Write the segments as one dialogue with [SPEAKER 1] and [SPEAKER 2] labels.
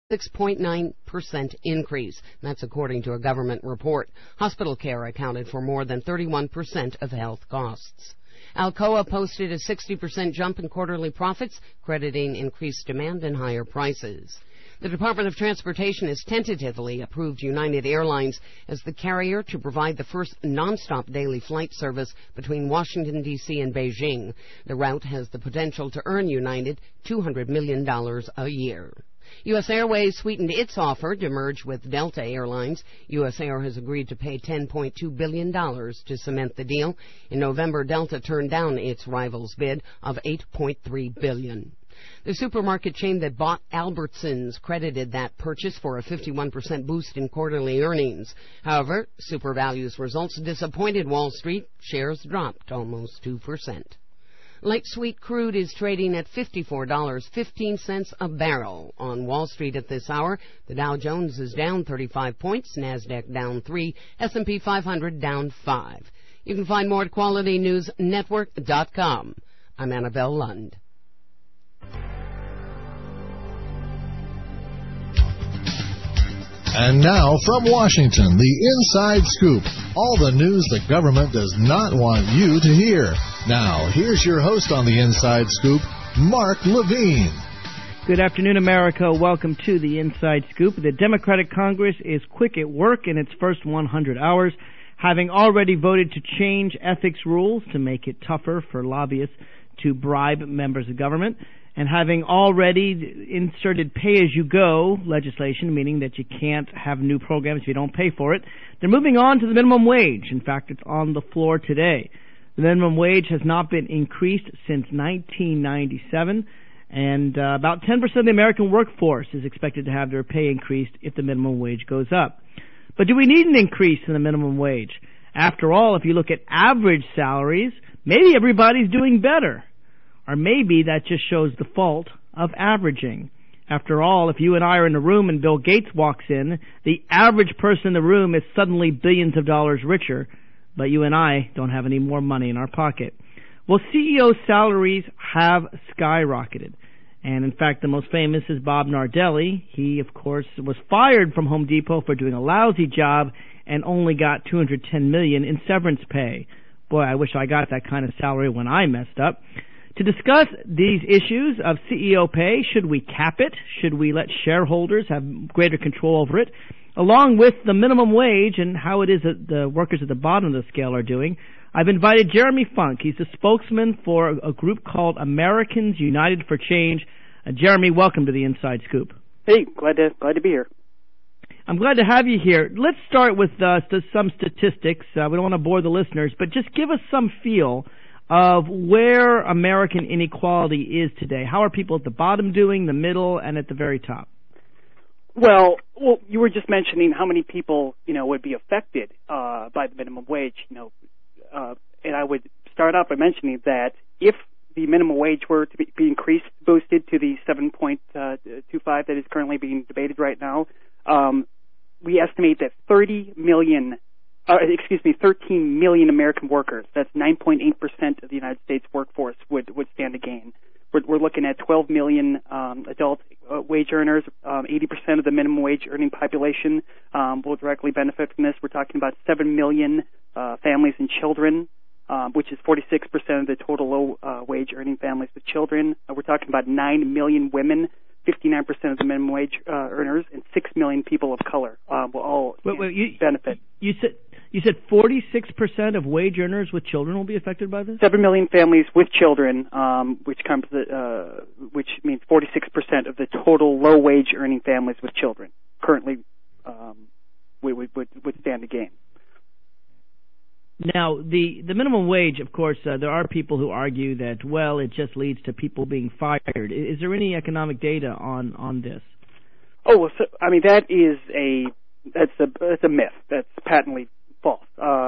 [SPEAKER 1] 6.9% increase. That's according to a government report. Hospital care accounted for more than 31% of health costs. Alcoa posted a 60% jump in quarterly profits, crediting increased demand and higher prices. The Department of Transportation has tentatively approved United Airlines as the carrier to provide the first nonstop daily flight service between Washington, D.C. and Beijing. The route has the potential to earn United $200 million a year. U.S. Airways sweetened its offer to merge with Delta Airlines. U.S. Air has agreed to pay $10.2 billion to cement the deal. In November, Delta turned down its rival's bid of $8.3 billion. The supermarket chain that bought Albertsons credited that purchase for a 51% boost in quarterly earnings. However, SuperValue's results disappointed Wall Street. Shares dropped almost 2%. Light sweet crude is trading at $54.15 a barrel on Wall Street at this hour. The Dow Jones is down 35 points, NASDAQ down 3, S&P 500 down 5. You can find more at QualityNewsNetwork.com. I'm Annabelle Lund.
[SPEAKER 2] And now, from Washington, the Inside Scoop. All the news the government does not want you to hear. Now, here's your host on the Inside Scoop, Mark Levine.
[SPEAKER 3] Good afternoon, America. Welcome to the Inside Scoop. The Democratic Congress is quick at work in its first 100 hours, having already voted to change ethics rules to make it tougher for lobbyists to bribe members of government, and having already inserted pay-as-you-go legislation, meaning that you can't have new programs if you don't pay for it. They're moving on to the minimum wage. In fact, it's on the floor today. The minimum wage has not been increased since 1997, and about 10% of the American workforce is expected to have their pay increased if the minimum wage goes up. But do we need an increase in the minimum wage? After all, if you look at average salaries, maybe everybody's doing better. Or maybe that just shows the fault of averaging. After all, if you and I are in a room and Bill Gates walks in, the average person in the room is suddenly billions of dollars richer, but you and I don't have any more money in our pocket. Well, CEO salaries have skyrocketed. And in fact, the most famous is Bob Nardelli. He, of course, was fired from Home Depot for doing a lousy job and only got $210 million in severance pay. Boy, I wish I got that kind of salary when I messed up. To discuss these issues of CEO pay, should we cap it? Should we let shareholders have greater control over it? Along with the minimum wage and how it is that the workers at the bottom of the scale are doing, I've invited Jeremy Funk. He's the spokesman for a group called Americans United for Change. Jeremy, welcome to the Inside Scoop.
[SPEAKER 4] Hey, glad to be here.
[SPEAKER 3] I'm glad to have you here. Let's start with some statistics. We don't want to bore the listeners, but just give us some feel of where American inequality is today. How are people at the bottom doing, the middle, and at the very top?
[SPEAKER 4] Well, you were just mentioning how many people, would be affected by the minimum wage, and I would start off by mentioning that if the minimum wage were to be increased, boosted to the 7.25 that is currently being debated right now, we estimate that 13 million American workers, that's 9.8% of the United States workforce, would stand to gain. We're looking at 12 million adult wage earners. 80% of the minimum wage earning population will directly benefit from this. We're talking about 7 million families and children, which is 46% of the total low wage earning families with children. We're talking about 9 million women, 59% of the minimum wage earners, and 6 million people of color will all benefit.
[SPEAKER 3] You said 46% of wage earners with children will be affected by this? 7
[SPEAKER 4] million families with children, which means 46% of the total low wage earning families with children currently would stand to gain.
[SPEAKER 3] Now, the minimum wage, of course, there are people who argue that, well, it just leads to people being fired. Is there any economic data on this?
[SPEAKER 4] Oh, well, that's a myth. That's patently false.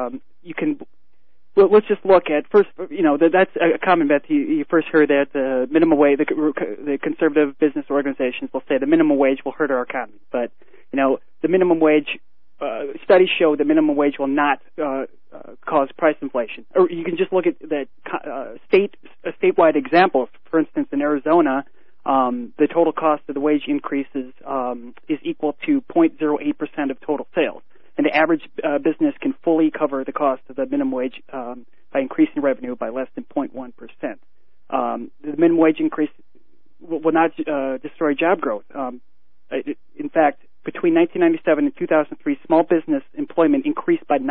[SPEAKER 4] Let's just look at first. That's a common myth. You first heard that the minimum wage, the conservative business organizations will say the minimum wage will hurt our economy, but the minimum wage studies show the minimum wage will not cause price inflation. Or you can just look at that statewide example. For instance, in Arizona, the total cost of the wage increases is equal to 0.08% of total sales. And the average business can fully cover the cost of the minimum wage by increasing revenue by less than 0.1%. The minimum wage increase will not destroy job growth. In fact, between 1997 and 2003, small business employment increased by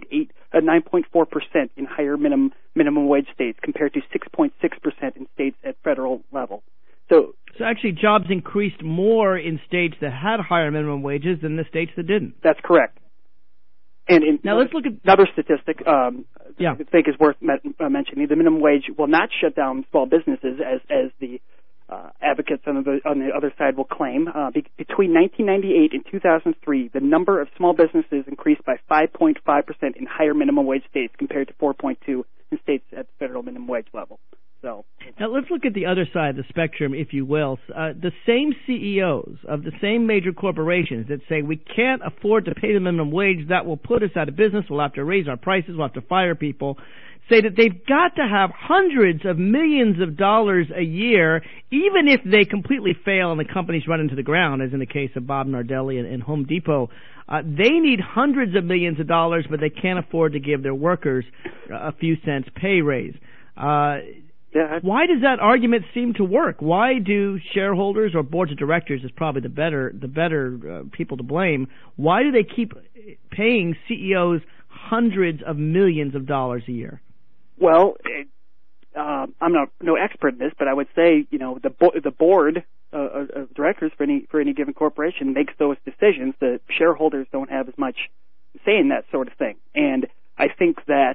[SPEAKER 4] 9.4% in higher minimum wage states compared to 6.6% in states at federal level. So
[SPEAKER 3] actually, jobs increased more in states that had higher minimum wages than the states that didn't.
[SPEAKER 4] That's correct. And
[SPEAKER 3] now let's look at
[SPEAKER 4] another statistic. I think is worth mentioning. The minimum wage will not shut down small businesses, as the advocates on the other side will claim. Between 1998 and 2003, the number of small businesses increased by 5.5% in higher minimum wage states compared to 4.2% in states at the federal minimum wage level. So
[SPEAKER 3] now let's look at the other side of the spectrum, if you will. The same CEOs of the same major corporations that say we can't afford to pay the minimum wage, that will put us out of business, we'll have to raise our prices, we'll have to fire people, say that they've got to have hundreds of millions of dollars a year, even if they completely fail and the companies run into the ground, as in the case of Bob Nardelli and Home Depot. They need hundreds of millions of dollars, but they can't afford to give their workers a few cents pay raise. Why does that argument seem to work? Why do shareholders, or boards of directors is probably the better people to blame, why do they keep paying CEOs hundreds of millions of dollars a year?
[SPEAKER 4] Well, I'm no expert in this, but I would say, the board of directors for any given corporation makes those decisions. The shareholders don't have as much say in that sort of thing. And I think that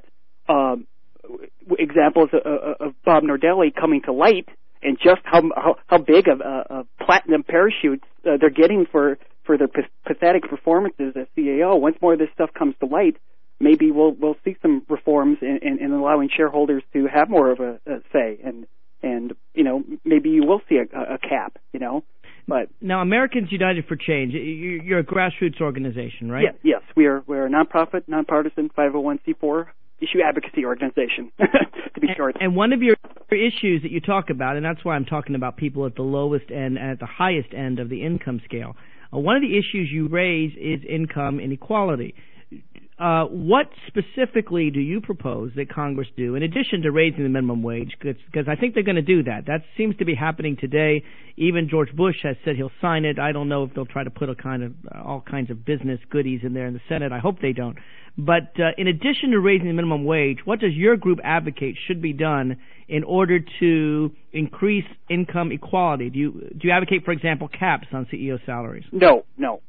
[SPEAKER 4] examples of Bob Nardelli coming to light, and just how big of a platinum parachute they're getting for their pathetic performances as CEO. Once more of this stuff comes to light, maybe we'll see some reforms in allowing shareholders to have more of a say, and maybe you will see a cap. But
[SPEAKER 3] now, Americans United for Change, you're a grassroots organization, right?
[SPEAKER 4] Yes, we're a nonprofit, nonpartisan 501c4 issue advocacy organization, to be short.
[SPEAKER 3] And one of your issues that you talk about, and that's why I'm talking about people at the lowest end and at the highest end of the income scale, one of the issues you raise is income inequality. What specifically do you propose that Congress do, in addition to raising the minimum wage? Because I think they're going to do that. That seems to be happening today. Even George Bush has said he'll sign it. I don't know if they'll try to put all kinds of business goodies in there in the Senate. I hope they don't. But in addition to raising the minimum wage, what does your group advocate should be done in order to increase income equality? Do you advocate, for example, caps on CEO salaries?
[SPEAKER 4] No.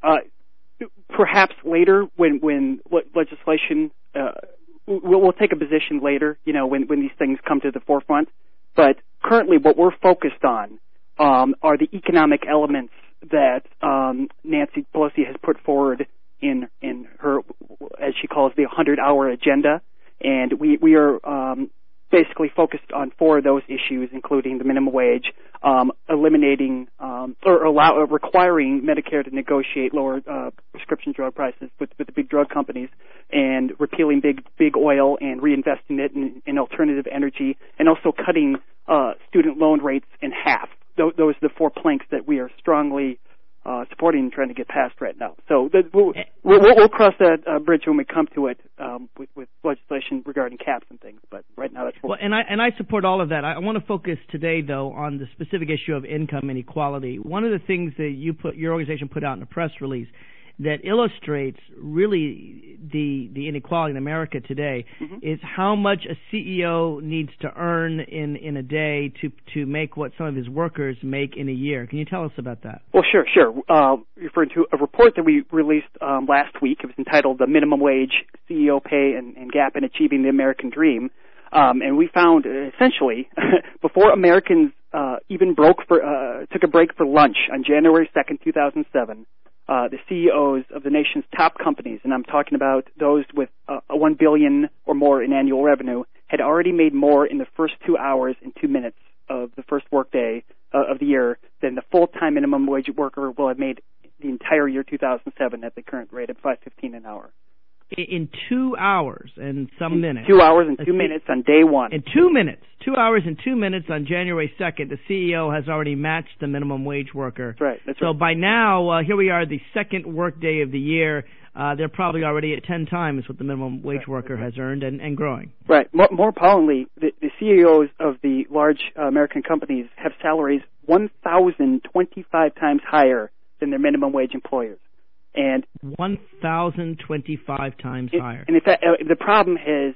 [SPEAKER 4] Perhaps later, when legislation, we'll take a position later, when these things come to the forefront. But currently, what we're focused on are the economic elements that Nancy Pelosi has put forward in her, as she calls, the 100-hour agenda, and we are basically focused on 4 of those issues, including the minimum wage, eliminating or requiring Medicare to negotiate lower prescription drug prices with the big drug companies, and repealing big oil and reinvesting it in alternative energy, and also cutting student loan rates in half. Those are the 4 planks that we are strongly supporting and trying to get past right now. So we'll cross that bridge when we come to it with legislation regarding caps and things. But right now, that's what
[SPEAKER 3] and I support all of that. I want to focus today, though, on the specific issue of income inequality. One of the things that your organization put out in a press release that illustrates really the inequality in America today is how much a CEO needs to earn in a day to make what some of his workers make in a year. Can you tell us about that?
[SPEAKER 4] Well, sure. Referring to a report that we released last week. It was entitled "The Minimum Wage, CEO Pay, and Gap in Achieving the American Dream." And we found, essentially, before Americans even took a break for lunch on January 2nd, 2007, the CEOs of the nation's top companies, and I'm talking about those with $1 billion or more in annual revenue, had already made more in the first 2 hours and 2 minutes of the first workday of the year than the full-time minimum wage worker will have made the entire year 2007 at the current rate of $5.15 an hour.
[SPEAKER 3] in 2 hours and some minutes.
[SPEAKER 4] 2 hours and 2 minutes on day one.
[SPEAKER 3] In 2 minutes. 2 hours and 2 minutes on January 2nd, the CEO has already matched the minimum wage worker.
[SPEAKER 4] That's right. That's
[SPEAKER 3] so
[SPEAKER 4] right.
[SPEAKER 3] by now, here we are, the second work day of the year. They're probably already at 10 times what the minimum wage worker has earned and growing.
[SPEAKER 4] Right. More importantly, the CEOs of the large American companies have salaries 1,025 times higher than their minimum wage employers. And
[SPEAKER 3] 1,025 times higher.
[SPEAKER 4] And in fact, the problem has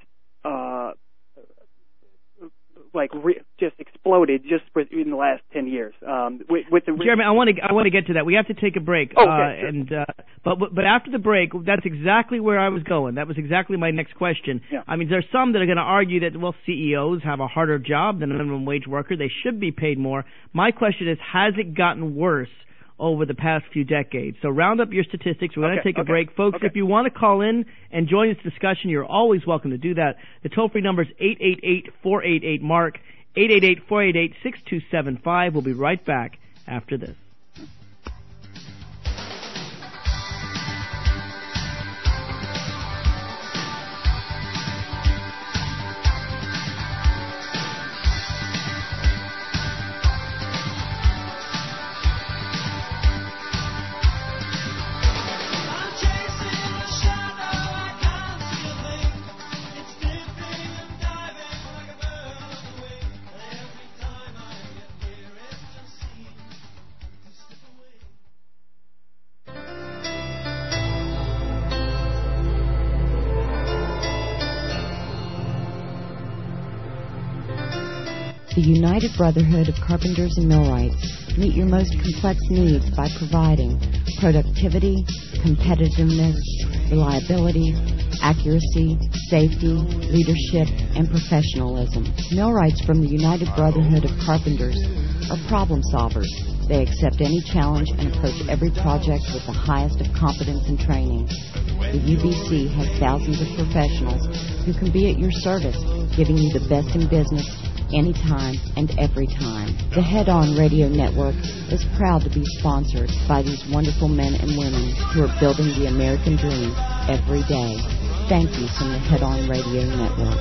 [SPEAKER 4] just exploded just in the last 10 years.
[SPEAKER 3] Jeremy, I want to get to that. We have to take a break.
[SPEAKER 4] Okay, sure.
[SPEAKER 3] But after the break, that's exactly where I was going. That was exactly my next question.
[SPEAKER 4] Yeah.
[SPEAKER 3] I mean, there's some that are going to argue that, well, CEOs have a harder job than a minimum wage worker. They should be paid more. My question is, has it gotten worse over the past few decades? So round up your statistics. We're going to take a break. Folks, if you want to call in and join this discussion, you're always welcome to do that. The toll-free number is 888-488-MARK, 888-488-6275. We'll be right back after this.
[SPEAKER 5] The United Brotherhood of Carpenters and Millwrights meet your most complex needs by providing productivity, competitiveness, reliability, accuracy, safety, leadership, and professionalism. Millwrights from the United Brotherhood of Carpenters are problem solvers. They accept any challenge and approach every project with the highest of competence and training. The UBC has thousands of professionals who can be at your service, giving you the best in business anytime and every time. The Head On Radio Network is proud to be sponsored by these wonderful men and women who are building the American dream every day. Thank you from the Head On Radio Network.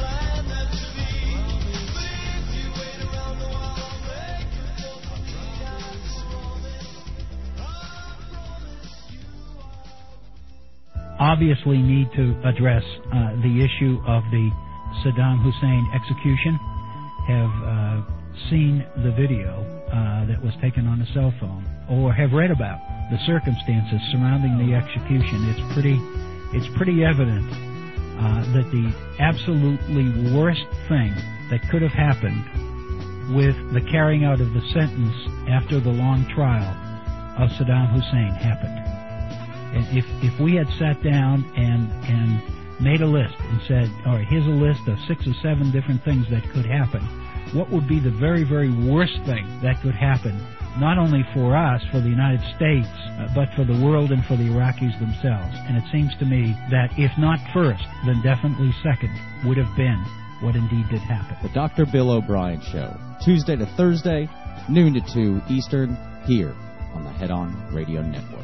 [SPEAKER 6] Obviously need to address the issue of the Saddam Hussein execution. Have seen the video that was taken on a cell phone, or have read about the circumstances surrounding the execution. It's pretty evident that the absolutely worst thing that could have happened with the carrying out of the sentence after the long trial of Saddam Hussein happened. And if we had sat down and made a list and said, all right, here's a list of 6 or 7 different things that could happen, what would be the very, very worst thing that could happen, not only for us, for the United States, but for the world and for the Iraqis themselves? And it seems to me that if not first, then definitely second would have been what indeed did happen.
[SPEAKER 7] The Dr. Bill O'Brien Show, Tuesday to Thursday, noon to 2 Eastern, here on the Head On Radio Network.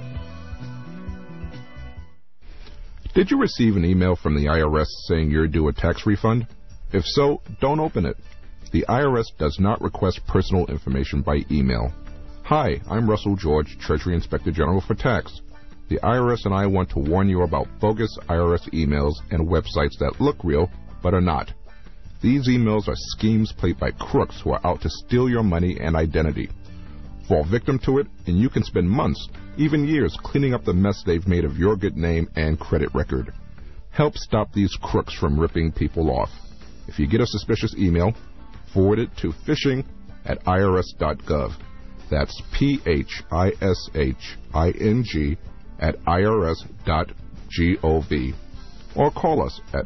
[SPEAKER 8] Did you receive an email from the IRS saying you're due a tax refund? If so, don't open it. The IRS does not request personal information by email. Hi, I'm Russell George, Treasury Inspector General for Tax. The IRS and I want to warn you about bogus IRS emails and websites that look real but are not. These emails are schemes played by crooks who are out to steal your money and identity. Fall victim to it, and you can spend months, even years, cleaning up the mess they've made of your good name and credit record. Help stop these crooks from ripping people off. If you get a suspicious email, forward it to phishing@irs.gov. That's phishing@irs.gov. Or call us at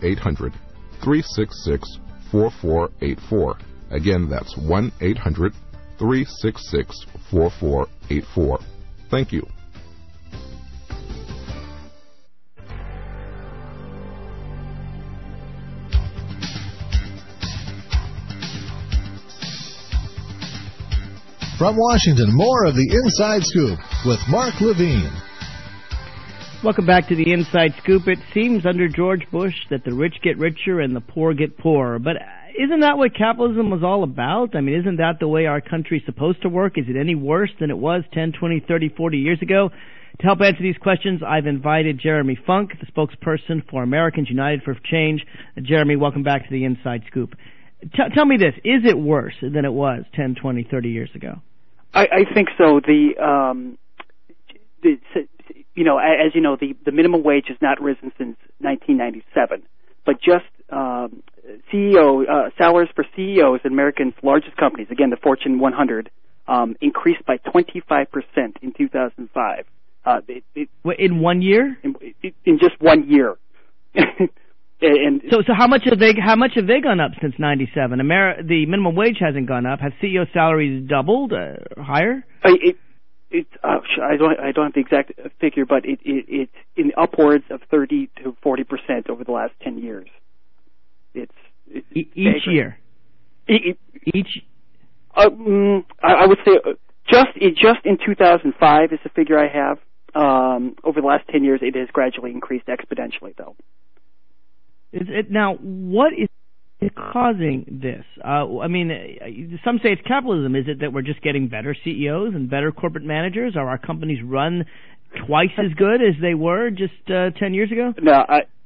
[SPEAKER 8] 1-800-366-4484. Again, that's 1-800-366-4484. Thank you.
[SPEAKER 2] From Washington, more of the Inside Scoop with Mark Levine.
[SPEAKER 3] Welcome back to the Inside Scoop. It seems under George Bush that the rich get richer and the poor get poorer. But isn't that what capitalism was all about? I mean, isn't that the way our country's supposed to work? Is it any worse than it was 10, 20, 30, 40 years ago? To help answer these questions, I've invited Jeremy Funk, the spokesperson for Americans United for Change. Jeremy, welcome back to the Inside Scoop. Tell me this. Is it worse than it was 10, 20, 30 years ago?
[SPEAKER 4] I think so. As you know, the minimum wage has not risen since 1997, but just salaries for CEOs in Americans' largest companies, again the Fortune 100, increased by 25% in 2005.
[SPEAKER 3] In 1 year?
[SPEAKER 4] In just 1 year.
[SPEAKER 3] So how much have they gone up since 97? The minimum wage hasn't gone up. Have CEO salaries doubled, higher?
[SPEAKER 4] I don't have the exact figure, but it's in upwards of 30 to 40% over the last 10 years.
[SPEAKER 3] Each year.
[SPEAKER 4] I would say just in 2005 is the figure I have. Over the last 10 years, it has gradually increased exponentially, though.
[SPEAKER 3] Now, what is causing this? Some say it's capitalism. Is it that we're just getting better CEOs and better corporate managers? Are our companies run twice as good as they were just 10 years ago?
[SPEAKER 4] No.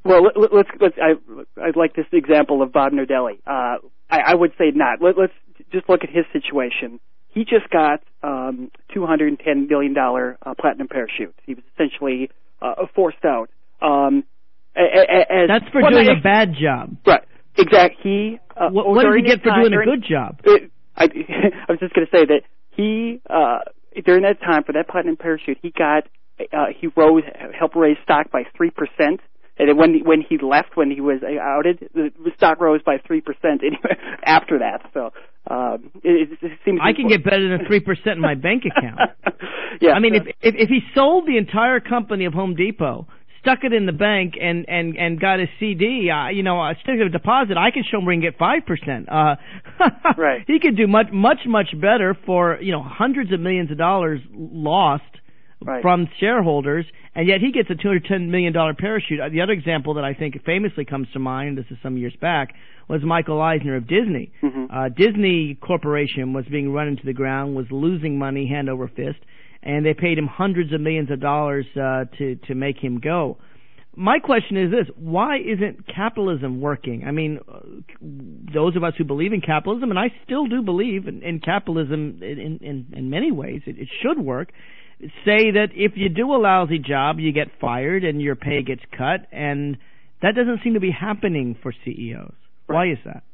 [SPEAKER 4] I'd like this example of Bob Nardelli. I would say not. Let's just look at his situation. He just got $210 million platinum parachute. He was essentially forced out.
[SPEAKER 3] That's for doing a bad job.
[SPEAKER 4] Right. Exactly.
[SPEAKER 3] What did he get for doing a good job?
[SPEAKER 4] I was just going to say that he, during that time for that platinum parachute, he helped raise stock by 3%. And then when he left, when he was outed, the stock rose by 3% after that. So it seems
[SPEAKER 3] I can get better than 3% in my bank account.
[SPEAKER 4] Yeah.
[SPEAKER 3] I mean, if he sold the entire company of Home Depot, stuck it in the bank and got a CD, a certificate of deposit, I can show him where he can get 5%.
[SPEAKER 4] Right.
[SPEAKER 3] He could do much better for, hundreds of millions of dollars lost from shareholders, and yet he gets a $210 million parachute. The other example that I think famously comes to mind, this is some years back, was Michael Eisner of Disney.
[SPEAKER 4] Mm-hmm.
[SPEAKER 3] Disney Corporation was being run into the ground, was losing money hand over fist, and they paid him hundreds of millions of dollars to make him go. My question is this: why isn't capitalism working? I mean, those of us who believe in capitalism, and I still do believe in capitalism in many ways, it should work, say that if you do a lousy job, you get fired and your pay gets cut, and that doesn't seem to be happening for CEOs.
[SPEAKER 4] Right.
[SPEAKER 3] Why is that?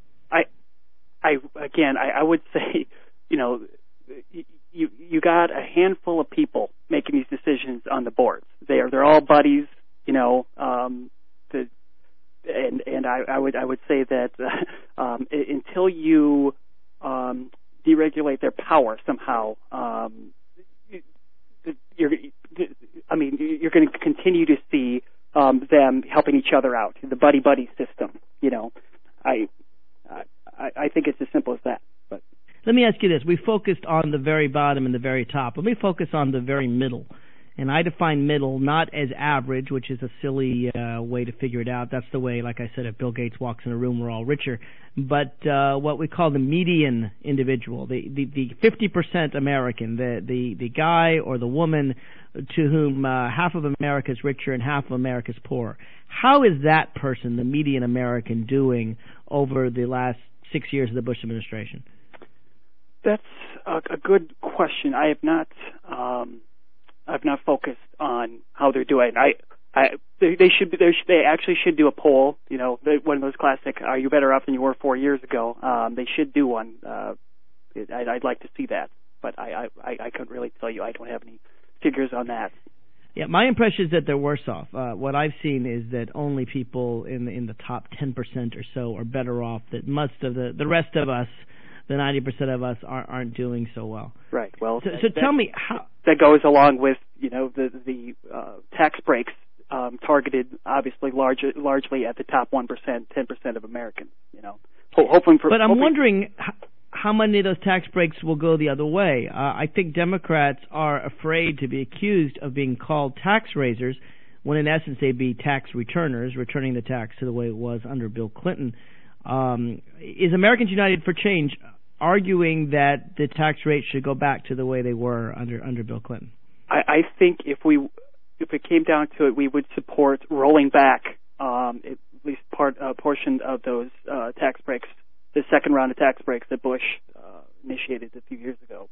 [SPEAKER 4] I would say, you got a handful of people making these decisions on the boards. They're all buddies, and I would say that until you deregulate their power somehow, you're going to continue to see them helping each other out, the buddy system. I think it's as simple as that. But
[SPEAKER 3] let me ask you this: we focused on the very bottom and the very top. Let me focus on the very middle. And I define middle not as average, which is a silly way to figure it out. That's the way, like I said, if Bill Gates walks in a room, we're all richer. But what we call the median individual, the 50% American, the guy or the woman to whom half of America is richer and half of America is poor. How is that person, the median American, doing over the last 6 years of the Bush administration?
[SPEAKER 4] That's a good question. I have not focused on how they're doing. They actually should do a poll. One of those classic "Are you better off than you were 4 years ago?" They should do one. I'd like to see that, but I couldn't really tell you. I don't have any figures on that.
[SPEAKER 3] Yeah, my impression is that they're worse off. What I've seen is that only people in the top 10% or so are better off. That most of the rest of us, the 90% of us, aren't doing so well.
[SPEAKER 4] Right. Well,
[SPEAKER 3] so tell me how
[SPEAKER 4] that goes along with the tax breaks targeted obviously largely at the top 1%, 10% of Americans. Hoping for.
[SPEAKER 3] But I'm wondering how many of those tax breaks will go the other way. I think Democrats are afraid to be accused of being called tax raisers when in essence they'd be tax returners, returning the tax to the way it was under Bill Clinton. Is Americans United for Change arguing that the tax rates should go back to the way they were under Bill Clinton?
[SPEAKER 4] I think if it came down to it, we would support rolling back at least portion of those tax breaks, the second round of tax breaks that Bush initiated a few years ago.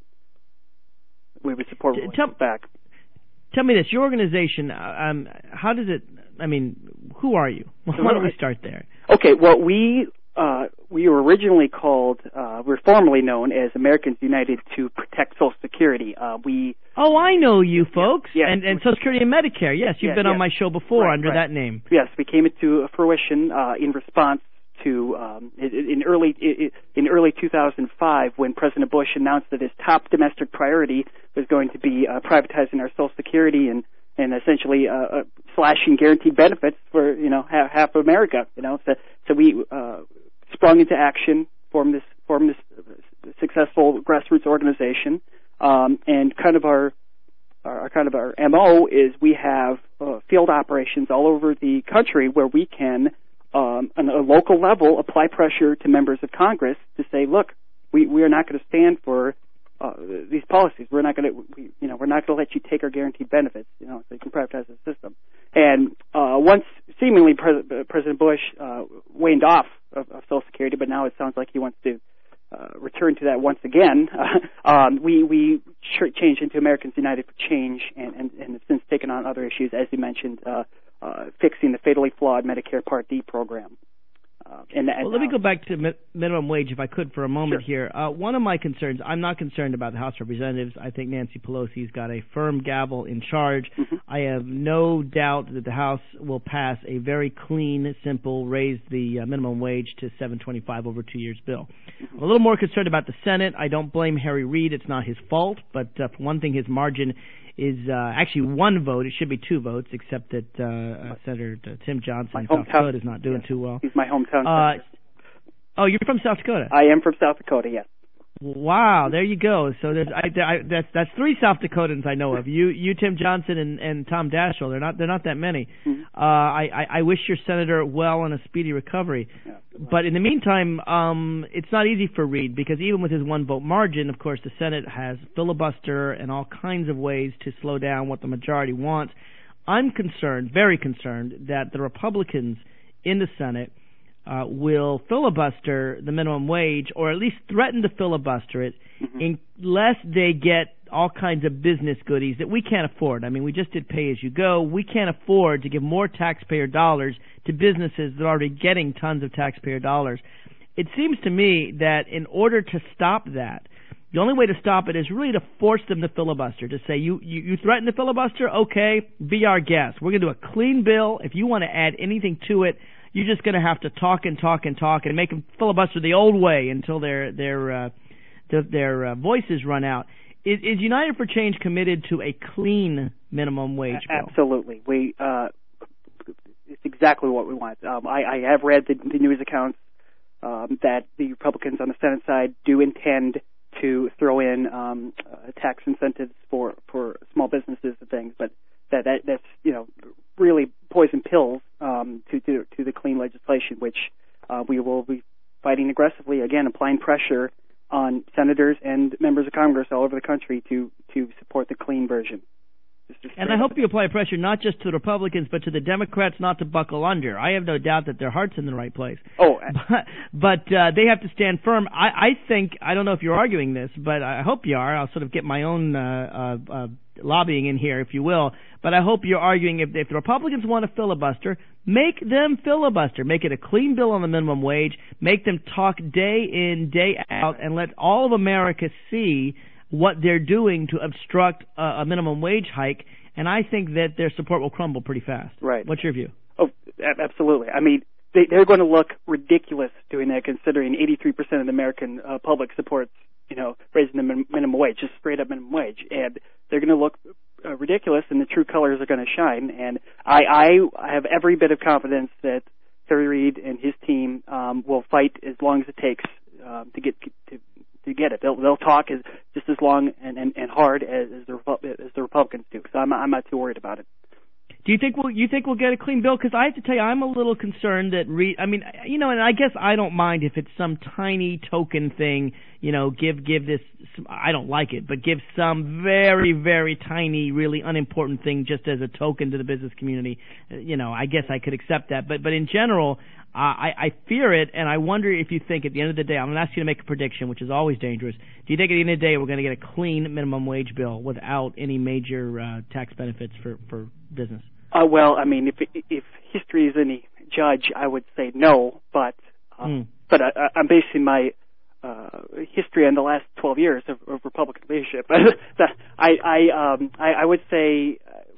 [SPEAKER 4] We would support rolling back.
[SPEAKER 3] Tell me this: your organization, how does it? I mean, who are you? Why don't we start there?
[SPEAKER 4] Okay. Well, we were originally called, we're formerly known as Americans United to Protect Social Security.
[SPEAKER 3] Oh, I know you folks.
[SPEAKER 4] Yes.
[SPEAKER 3] And Social Security and Medicare. Yes, you've been on my show before under that name.
[SPEAKER 4] Yes, we came into fruition in response to in early 2005 when President Bush announced that his top domestic priority was going to be privatizing our Social Security and essentially slashing guaranteed benefits for half of America. So we sprung into action, formed this successful grassroots organization, and kind of our MO is we have field operations all over the country where we can, on a local level, apply pressure to members of Congress to say, look, we are not going to stand for these policies. We're not going to let you take our guaranteed benefits, so you can privatize the system. And once seemingly President Bush waned off of Social Security, but now it sounds like he wants to return to that once again. We changed into Americans United for Change, and have since taken on other issues, as you mentioned, fixing the fatally flawed Medicare Part D program.
[SPEAKER 3] Let me go back to minimum wage, if I could, for a moment here. One of my concerns, I'm not concerned about the House of Representatives. I think Nancy Pelosi's got a firm gavel in charge. Mm-hmm. I have no doubt that the House will pass a very clean, simple, raise the minimum wage to $7.25 over 2 years bill. Mm-hmm. I'm a little more concerned about the Senate. I don't blame Harry Reid. It's not his fault. But for one thing, his margin is actually one vote. It should be 2 votes, except that Senator Tim Johnson in South Dakota is not doing too well.
[SPEAKER 4] He's my hometown.
[SPEAKER 3] Oh, you're from South Dakota?
[SPEAKER 4] I am from South Dakota, yes.
[SPEAKER 3] Wow, there you go. So that's 3 South Dakotans I know of. You Tim Johnson, and Tom Daschle. They're not that many. Mm-hmm. I wish your senator well on a speedy recovery. Yeah. But in the meantime, it's not easy for Reid, because even with his 1 vote margin, of course, the Senate has filibuster and all kinds of ways to slow down what the majority wants. I'm concerned, very concerned, that the Republicans in the Senate will filibuster the minimum wage, or at least threaten to filibuster it, mm-hmm. unless they get all kinds of business goodies that we can't afford. I mean, we just did pay-as-you-go. We can't afford to give more taxpayer dollars to businesses that are already getting tons of taxpayer dollars. It seems to me that in order to stop that, the only way to stop it is really to force them to filibuster, to say, you threaten to filibuster? Okay, be our guest. We're going to do a clean bill. If you want to add anything to it, you're just going to have to talk and make them filibuster the old way until their voices run out. Is United for Change committed to a clean minimum wage bill?
[SPEAKER 4] Absolutely. It's exactly what we want. I have read the news accounts that the Republicans on the Senate side do intend to throw in tax incentives for small businesses and things, but that's really poison pills to the clean legislation, which we will be fighting aggressively, again, applying pressure on senators and members of Congress all over the country to support the clean version.
[SPEAKER 3] And I hope you apply pressure not just to the Republicans, but to the Democrats not to buckle under. I have no doubt that their heart's in the right place. But they have to stand firm. I think, I don't know if you're arguing this, but I hope you are. I'll sort of get my own lobbying in here, if you will. But I hope you're arguing if the Republicans want to filibuster, make them filibuster. Make it a clean bill on the minimum wage. Make them talk day in, day out, and let all of America see what they're doing to obstruct a minimum wage hike, and I think that their support will crumble pretty fast.
[SPEAKER 4] Right.
[SPEAKER 3] What's your view?
[SPEAKER 4] Oh, absolutely. I mean, they're going to look ridiculous doing that, considering 83% of the American public supports, raising the minimum wage, just straight up minimum wage, and they're going to look ridiculous, and the true colors are going to shine. And I have every bit of confidence that Harry Reid and his team will fight as long as it takes to get it. They'll talk just as long and hard as the Republicans do. So I'm not too worried about it.
[SPEAKER 3] Do you think we'll get a clean bill? Because I have to tell you, I'm a little concerned that and I guess I don't mind if it's some tiny token thing. Give this. I don't like it, but give some very, very tiny, really unimportant thing just as a token to the business community. I guess I could accept that. But in general, I fear it, and I wonder if you think at the end of the day, I'm going to ask you to make a prediction, which is always dangerous. Do you think at the end of the day we're going to get a clean minimum wage bill without any major tax benefits for business?
[SPEAKER 4] Well, I mean, if history is any judge, I would say no, but I'm basing my history on the last 12 years of Republican leadership. I would say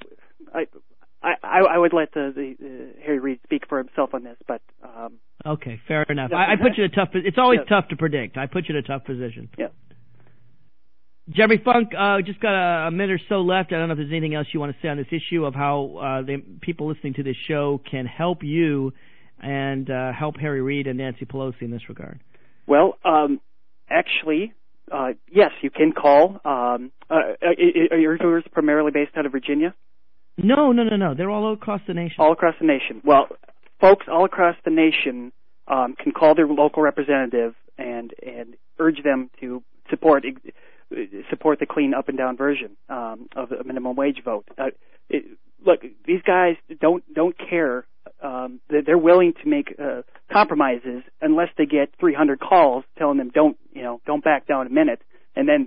[SPEAKER 4] I would let the Harry Reid speak for himself on this, but
[SPEAKER 3] okay, fair enough. I put you in a tough. It's always tough to predict. I put you in a tough position.
[SPEAKER 4] Yeah.
[SPEAKER 3] Jeremy Funk, just got a minute or so left. I don't know if there's anything else you want to say on this issue of how the people listening to this show can help you and help Harry Reid and Nancy Pelosi in this regard.
[SPEAKER 4] Well, actually, yes, you can call. Are your tours primarily based out of Virginia?
[SPEAKER 3] No. They're all across the nation.
[SPEAKER 4] All across the nation. Well, folks all across the nation can call their local representative and urge them to support the clean up and down version of the minimum wage vote. Look, these guys don't care. They're willing to make compromises unless they get 300 calls telling them don't back down a minute, and then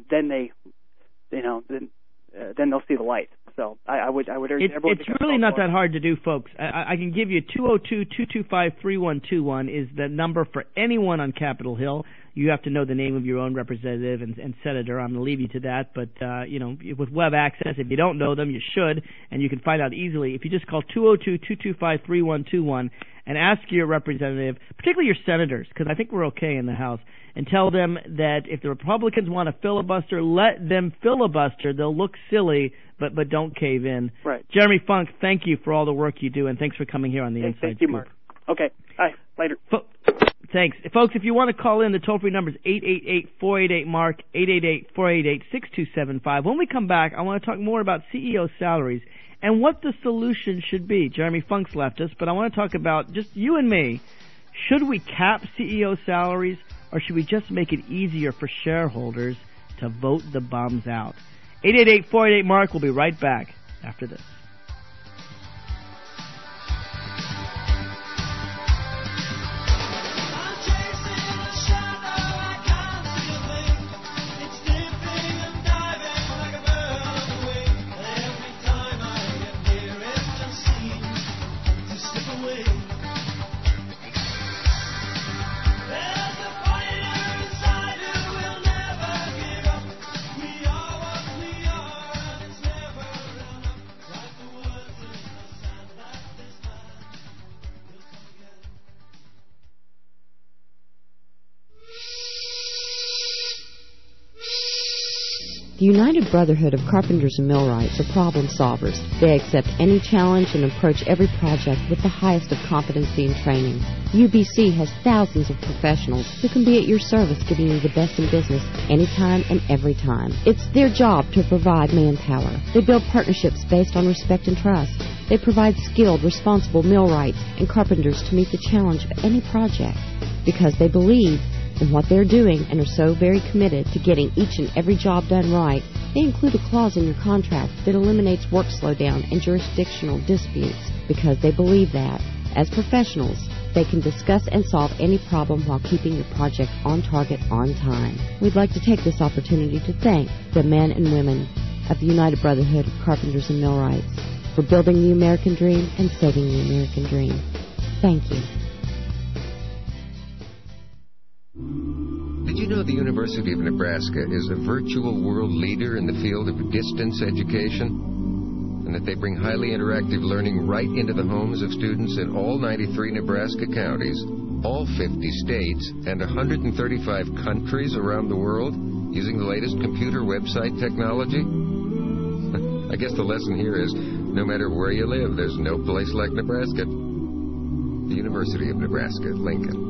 [SPEAKER 4] they'll see the light. So I would urge everyone.
[SPEAKER 3] It's really not that hard to do, folks. I can give you 202-225-3121 is the number for anyone on Capitol Hill. You have to know the name of your own representative and senator. I'm going to leave you to that. But, with web access, if you don't know them, you should. And you can find out easily. If you just call 202-225-3121 and ask your representative, particularly your senators, because I think we're okay in the House, and tell them that if the Republicans want to filibuster, let them filibuster. They'll look silly, but don't cave in.
[SPEAKER 4] Right.
[SPEAKER 3] Jeremy Funk, thank you for all the work you do, and thanks for coming here on the Inside
[SPEAKER 4] Thank you, Mark. Okay. Bye. Later.
[SPEAKER 3] Thanks. Folks, if you want to call in, the toll-free number is 888-488-MARK, 888-488-6275. When we come back, I want to talk more about CEO salaries and what the solution should be. Jeremy Funk's left us, but I want to talk about just you and me. Should we cap CEO salaries, or should we just make it easier for shareholders to vote the bums out? 888-488-MARK. We'll be right back after this.
[SPEAKER 5] The United Brotherhood of Carpenters and Millwrights are problem solvers. They accept any challenge and approach every project with the highest of competency and training. UBC has thousands of professionals who can be at your service, giving you the best in business anytime and every time. It's their job to provide manpower. They build partnerships based on respect and trust. They provide skilled, responsible millwrights and carpenters to meet the challenge of any project because they believe in what they're doing and are so very committed to getting each and every job done right. They include a clause in your contract that eliminates work slowdown and jurisdictional disputes because they believe that, as professionals, they can discuss and solve any problem while keeping your project on target on time. We'd like to take this opportunity to thank the men and women of the United Brotherhood of Carpenters and Millwrights for building the American dream and saving the American dream. Thank you.
[SPEAKER 9] Did you know the University of Nebraska is a virtual world leader in the field of distance education? And that they bring highly interactive learning right into the homes of students in all 93 Nebraska counties, all 50 states, and 135 countries around the world using the latest computer website technology? I guess the lesson here is, no matter where you live, there's no place like Nebraska. The University of Nebraska, Lincoln.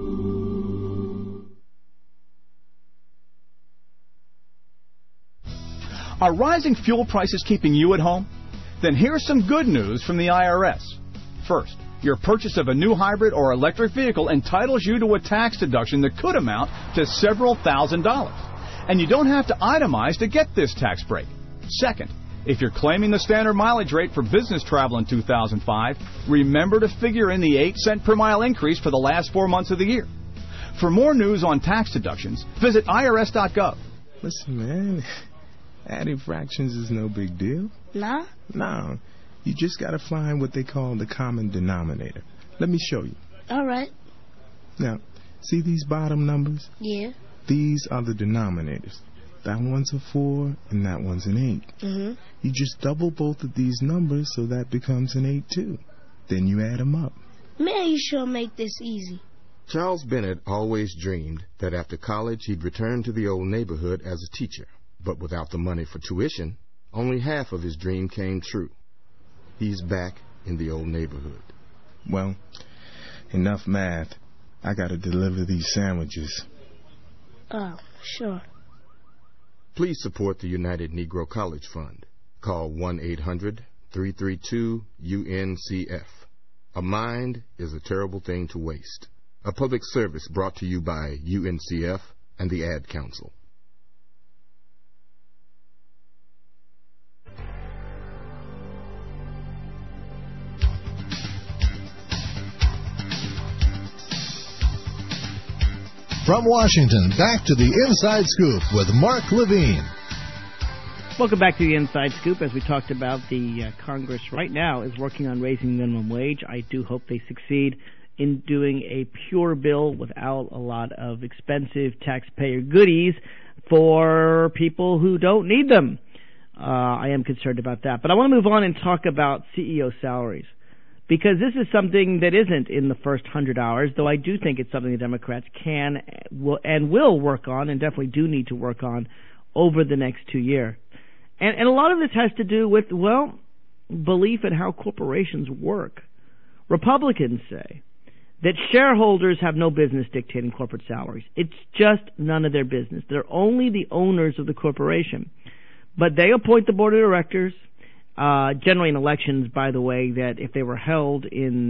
[SPEAKER 10] Are rising fuel prices keeping you at home? Then here's some good news from the IRS. First, your purchase of a new hybrid or electric vehicle entitles you to a tax deduction that could amount to several $1,000s. And you don't have to itemize to get this tax break. Second, if you're claiming the standard mileage rate for business travel in 2005, remember to figure in the 8 cent per mile increase for the last 4 months of the year. For more news on tax deductions, visit irs.gov.
[SPEAKER 11] Listen, man, adding fractions is no big deal.
[SPEAKER 12] Nah?
[SPEAKER 11] No. You just got to find what they call the common denominator. Let me show you.
[SPEAKER 12] All right.
[SPEAKER 11] Now, see these bottom numbers?
[SPEAKER 12] Yeah.
[SPEAKER 11] These are the denominators. That one's a 4 and that one's an 8.
[SPEAKER 12] Mm-hmm.
[SPEAKER 11] You just double both of these numbers so that becomes an 8 too. Then you add them up.
[SPEAKER 12] Man, you sure make this easy.
[SPEAKER 13] Charles Bennett always dreamed that after college he'd return to the old neighborhood as a teacher. But without the money for tuition, only half of his dream came true. He's back in the old neighborhood.
[SPEAKER 11] Well, enough math. I gotta deliver these sandwiches.
[SPEAKER 12] Oh, sure.
[SPEAKER 13] Please support the United Negro College Fund. Call 1-800-332-UNCF. A mind is a terrible thing to waste. A public service brought to you by UNCF and the Ad Council.
[SPEAKER 2] From Washington, back to the Inside Scoop with Mark Levine.
[SPEAKER 3] Welcome back to the Inside Scoop. As we talked about, the Congress right now is working on raising minimum wage. I do hope they succeed in doing a pure bill without a lot of expensive taxpayer goodies for people who don't need them. I am concerned about that. But I want to move on and talk about CEO salaries, because this is something that isn't in the first 100 hours, though I do think it's something the Democrats can and will work on, and definitely do need to work on over the next 2 years. And a lot of this has to do with, well, belief in how corporations work. Republicans say that shareholders have no business dictating corporate salaries. It's just none of their business. They're only the owners of the corporation. But they appoint the board of directors, generally in elections, by the way, that if they were held in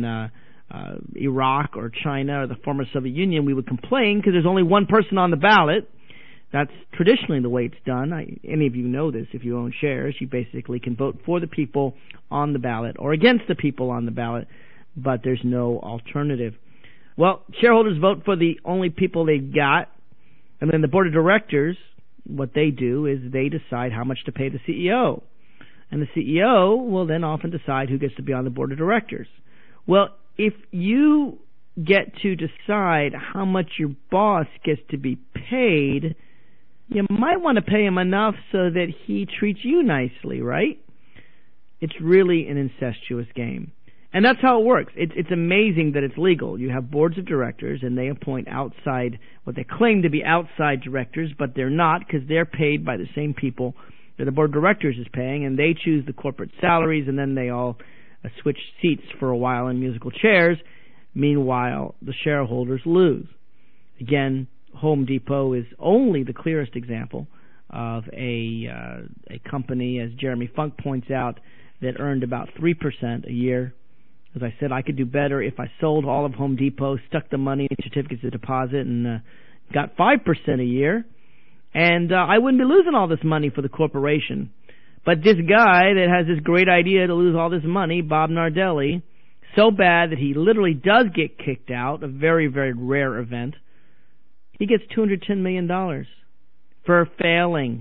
[SPEAKER 3] Iraq or China or the former Soviet Union, we would complain because there's only one person on the ballot. That's traditionally the way it's done. Any of you know this. If you own shares, you basically can vote for the people on the ballot or against the people on the ballot, but there's no alternative. Well, shareholders vote for the only people they've got, and then the board of directors, what they do is they decide how much to pay the CEO. And the CEO will then often decide who gets to be on the board of directors. Well, if you get to decide how much your boss gets to be paid, you might want to pay him enough so that he treats you nicely, right? It's really an incestuous game. And that's how it works. It's amazing that it's legal. You have boards of directors, and they appoint outside, what they claim to be outside directors, but they're not, because they're paid by the same people that the board of directors is paying, and they choose the corporate salaries, and then they all switch seats for a while in musical chairs. Meanwhile, the shareholders lose. Again, Home Depot is only the clearest example of a company, as Jeremy Funk points out, that earned about 3% a year. As I said, I could do better if I sold all of Home Depot, stuck the money in certificates of deposit, and got 5% a year. And I wouldn't be losing all this money for the corporation. But this guy that has this great idea to lose all this money, Bob Nardelli, so bad that he literally does get kicked out, a very, very rare event, he gets $210 million for failing.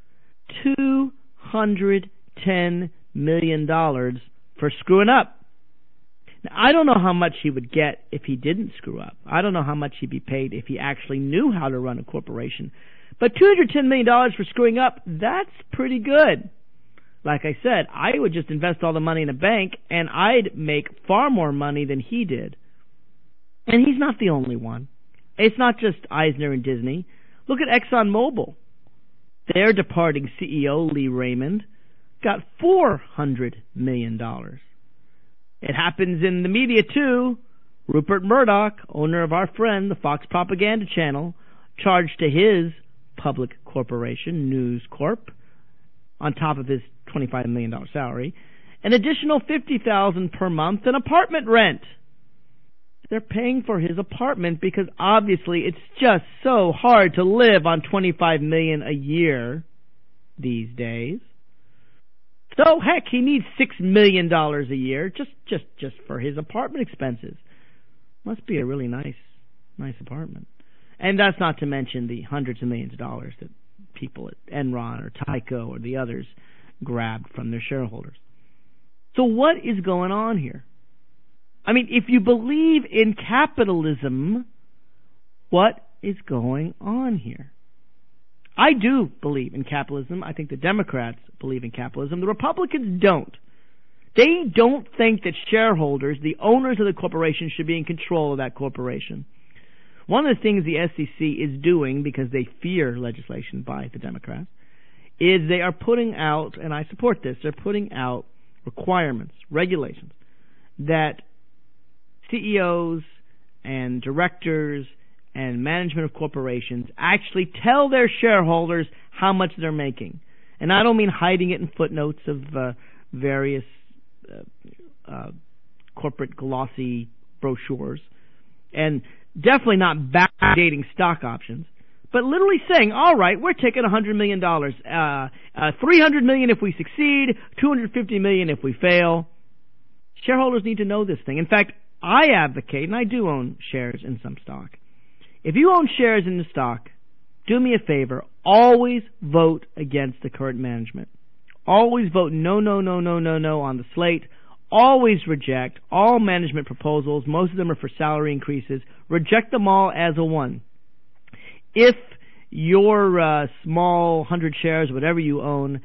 [SPEAKER 3] $210 million for screwing up. Now, I don't know how much he would get if he didn't screw up. I don't know how much he'd be paid if he actually knew how to run a corporation. But $210 million for screwing up, that's pretty good. Like I said, I would just invest all the money in a bank, and I'd make far more money than he did. And he's not the only one. It's not just Eisner and Disney. Look at ExxonMobil. Their departing CEO, Lee Raymond, got $400 million. It happens in the media, too. Rupert Murdoch, owner of our friend, the Fox Propaganda Channel, charged to his public corporation, News Corp, on top of his $25 million salary, an additional $50,000 per month in apartment rent. They're paying for his apartment because obviously it's just so hard to live on $25 million a year these days. So heck, he needs $6 million a year just for his apartment expenses. Must be a really nice apartment. And that's not to mention the hundreds of millions of dollars that people at Enron or Tyco or the others grabbed from their shareholders. So what is going on here? I mean, if you believe in capitalism, what is going on here? I do believe in capitalism. I think the Democrats believe in capitalism. The Republicans don't. They don't think that shareholders, the owners of the corporation, should be in control of that corporation. One of the things the SEC is doing, because they fear legislation by the Democrats, is they are putting out, and I support this, they're putting out requirements, regulations, that CEOs and directors and management of corporations actually tell their shareholders how much they're making. And I don't mean hiding it in footnotes of various corporate glossy brochures, and definitely not backdating stock options, but literally saying, all right, we're taking $100 million, $300 million if we succeed, $250 million if we fail. Shareholders need to know this thing. In fact, I advocate, and I do own shares in some stock. If you own shares in the stock, do me a favor, always vote against the current management. Always vote no on the slate. Always reject all management proposals. Most of them are for salary increases. Reject them all as a one. If your small 100 shares, whatever you own,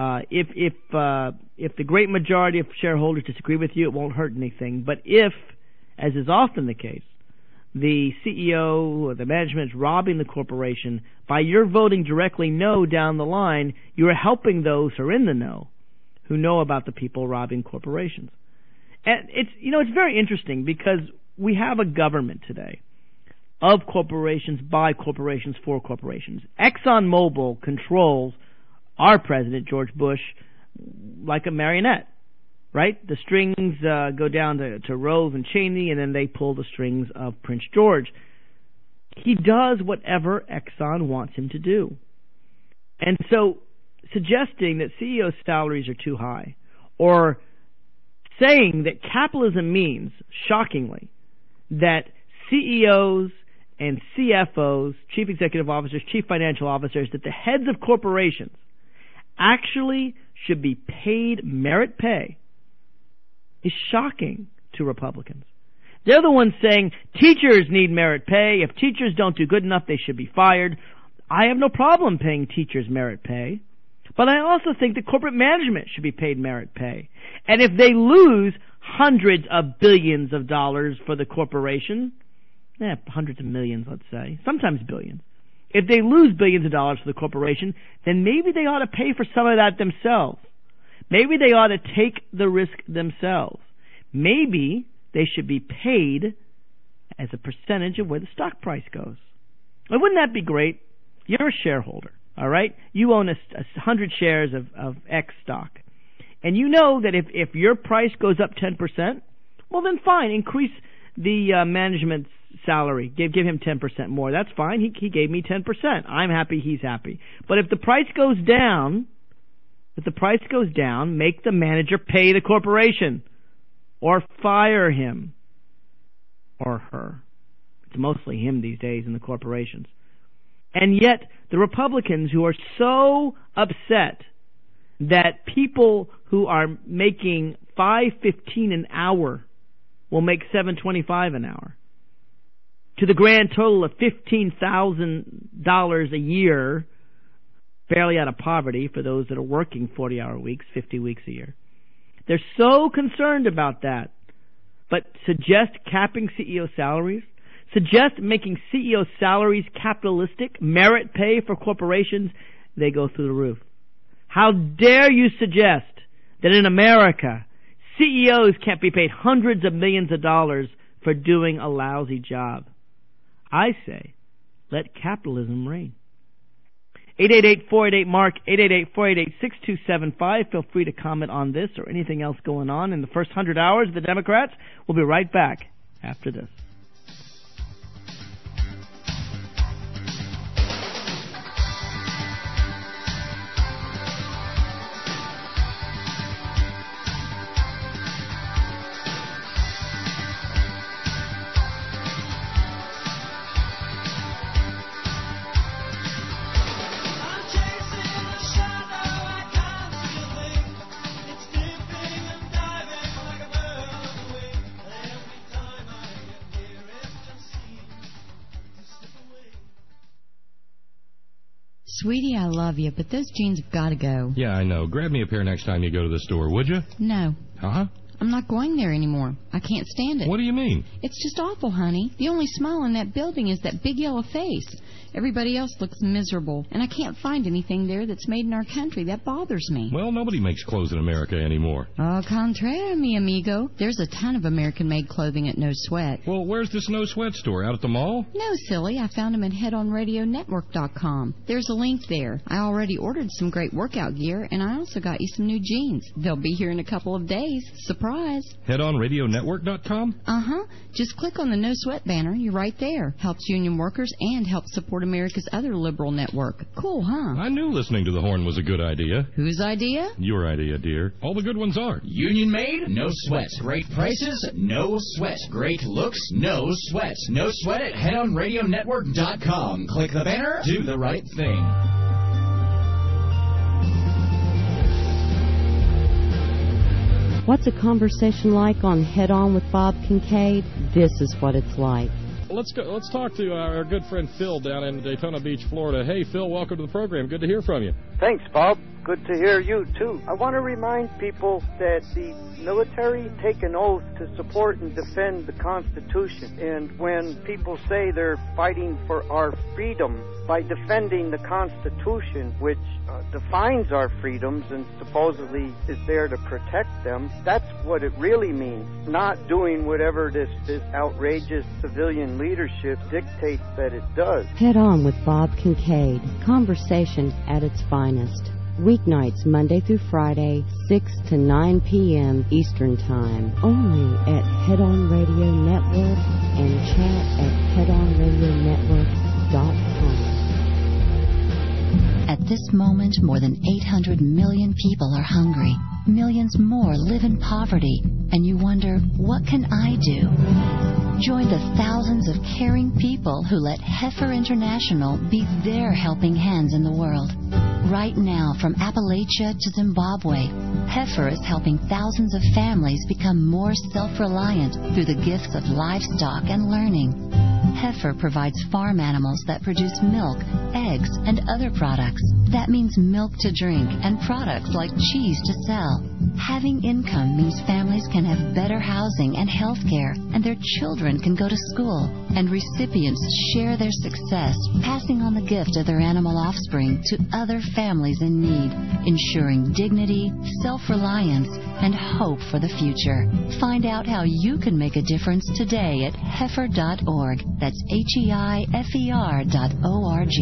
[SPEAKER 3] if the great majority of shareholders disagree with you, it won't hurt anything. But if, as is often the case, the CEO or the management is robbing the corporation, by your voting directly no down the line, you are helping those who are in the know, who know about the people robbing corporations. And it's very interesting because we have a government today of corporations, by corporations, for corporations. ExxonMobil controls our president, George Bush, like a marionette, right? The strings go down to Rove and Cheney, and then they pull the strings of Prince George. He does whatever Exxon wants him to do. And so suggesting that CEO salaries are too high, or saying that capitalism means, shockingly, that CEOs and CFOs, chief executive officers, chief financial officers, that the heads of corporations actually should be paid merit pay, is shocking to Republicans. They're the ones saying teachers need merit pay. If teachers don't do good enough, they should be fired. I have no problem paying teachers merit pay. But I also think that corporate management should be paid merit pay. And if they lose hundreds of billions of dollars for the corporation, hundreds of millions, let's say, sometimes billions. If they lose billions of dollars for the corporation, then maybe they ought to pay for some of that themselves. Maybe they ought to take the risk themselves. Maybe they should be paid as a percentage of where the stock price goes. Well, wouldn't that be great? You're a shareholder, all right? You own 100 shares of X stock. And you know that if your price goes up 10%, well then fine, increase the management's salary. Give him 10% more. That's fine. He gave me 10%. I'm happy, he's happy. But if the price goes down, make the manager pay the corporation, or fire him or her. It's mostly him these days in the corporations. And yet the Republicans, who are so upset that people who are making $5.15 an hour will make $7.25 an hour, to the grand total of $15,000 a year, barely out of poverty for those that are working 40-hour weeks, 50 weeks a year. They're so concerned about that. But suggest capping CEO salaries, suggest making CEO salaries capitalistic, merit pay for corporations, they go through the roof. How dare you suggest that in America, CEOs can't be paid hundreds of millions of dollars for doing a lousy job? I say, let capitalism reign. 888-488-MARK, 888-488-6275. Feel free to comment on this or anything else going on in the first 100 hours of the Democrats. We'll be right back after this.
[SPEAKER 5] Sweetie, I love you, but those jeans have got to go.
[SPEAKER 14] Yeah, I know. Grab me a pair next time you go to the store, would you?
[SPEAKER 5] No.
[SPEAKER 14] Huh?
[SPEAKER 5] I'm not going there anymore. I can't stand it.
[SPEAKER 14] What do you mean?
[SPEAKER 5] It's just awful, honey. The only smile in that building is that big yellow face. Everybody else looks miserable, and I can't find anything there that's made in our country. That bothers me.
[SPEAKER 14] Well, nobody makes clothes in America anymore.
[SPEAKER 5] Au contraire, mi amigo. There's a ton of American-made clothing at No Sweat.
[SPEAKER 14] Well, where's this No Sweat store? Out at the mall?
[SPEAKER 5] No, silly. I found them at headonradionetwork.com. There's a link there. I already ordered some great workout gear, and I also got you some new jeans. They'll be here in a couple of days. Surprise.
[SPEAKER 14] Headonradionetwork.com?
[SPEAKER 5] Uh-huh. Just click on the No Sweat banner. You're right there. Helps union workers and helps support America's other liberal network. Cool, huh?
[SPEAKER 14] I knew listening to the horn was a good idea.
[SPEAKER 5] Whose idea?
[SPEAKER 14] Your idea, dear. All the good ones are.
[SPEAKER 15] Union made? No sweat. Great prices? No sweat. Great looks? No sweat. No sweat at headonradionetwork.com. Click the banner. Do the right thing.
[SPEAKER 5] What's a conversation like on Head On with Bob Kincaid? This is what it's like.
[SPEAKER 14] Let's talk to our good friend Phil down in Daytona Beach, Florida. Hey, Phil, welcome to the program. Good to hear from you.
[SPEAKER 16] Thanks, Bob. Good to hear you, too. I want to remind people that the military take an oath to support and defend the Constitution. And when people say they're fighting for our freedom by defending the Constitution, which defines our freedoms and supposedly is there to protect them, that's what it really means. Not doing whatever this outrageous civilian leadership dictates that it does.
[SPEAKER 5] Head On with Bob Kincaid. Conversation at its finest. Weeknights Monday through Friday, 6 to 9 p.m. Eastern Time. Only at Head On Radio Network and chat at headonradionetwork.com.
[SPEAKER 17] At this moment, more than 800 million people are hungry. Millions more live in poverty. And you wonder, what can I do? Join the thousands of caring people who let Heifer International be their helping hands in the world. Right now, from Appalachia to Zimbabwe, Heifer is helping thousands of families become more self-reliant through the gifts of livestock and learning. Heifer provides farm animals that produce milk, eggs, and other products. That means milk to drink and products like cheese to sell. Having income means families can have better housing and health care, and their children can go to school. And recipients share their success, passing on the gift of their animal offspring to other families in need, ensuring dignity, self-reliance, and hope for the future. Find out how you can make a difference today at heifer.org. That's HEIFER.org.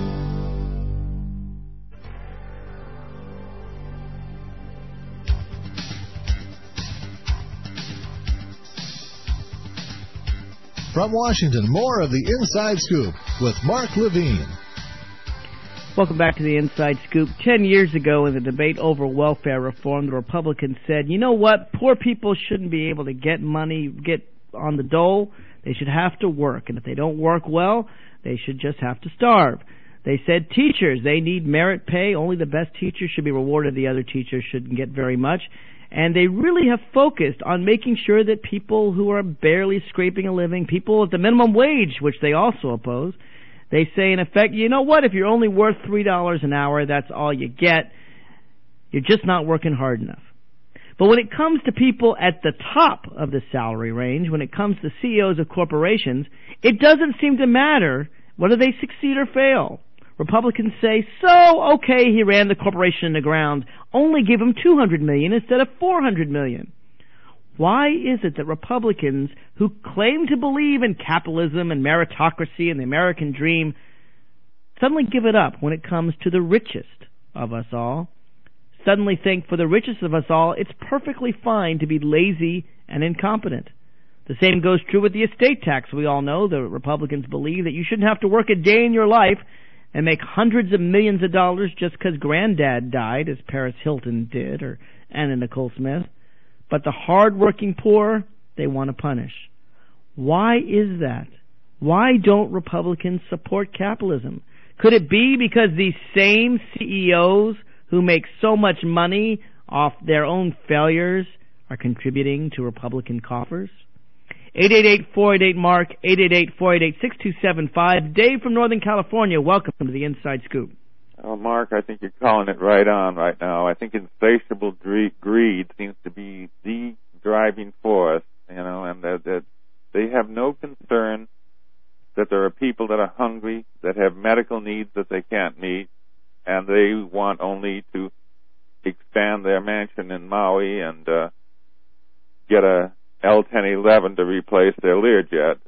[SPEAKER 2] From Washington, more of the Inside Scoop with Mark Levine.
[SPEAKER 3] Welcome back to the Inside Scoop. 10 years ago in the debate over welfare reform, the Republicans said, you know what, poor people shouldn't be able to get money, get on the dole. They should have to work, and if they don't work well, they should just have to starve. They said teachers, they need merit pay. Only the best teachers should be rewarded. The other teachers shouldn't get very much. And they really have focused on making sure that people who are barely scraping a living, people at the minimum wage, which they also oppose, they say, in effect, you know what, if you're only worth $3 an hour, that's all you get. You're just not working hard enough. But when it comes to people at the top of the salary range, when it comes to CEOs of corporations, it doesn't seem to matter whether they succeed or fail. Republicans say, so, okay, he ran the corporation in the ground. Only give him $200 million instead of $400 million. Why is it that Republicans who claim to believe in capitalism and meritocracy and the American dream suddenly give it up when it comes to the richest of us all. Suddenly think for the richest of us all, it's perfectly fine to be lazy and incompetent. The same goes true with the estate tax. We all know the Republicans believe that you shouldn't have to work a day in your life and make hundreds of millions of dollars just because granddad died, as Paris Hilton did, or Anna Nicole Smith. But the hard-working poor, they want to punish. Why is that? Why don't Republicans support capitalism? Could it be because these same CEOs who make so much money off their own failures are contributing to Republican coffers? 888-488-MARK, 888-488-6275. Dave from Northern California, welcome to the Inside Scoop.
[SPEAKER 18] Oh, Mark, I think you're calling it right on right now. I think insatiable greed seems to be the driving force, and that they have no concern that there are people that are hungry, that have medical needs that they can't meet, and they want only to expand their mansion in Maui and get a L-1011 to replace their Learjet.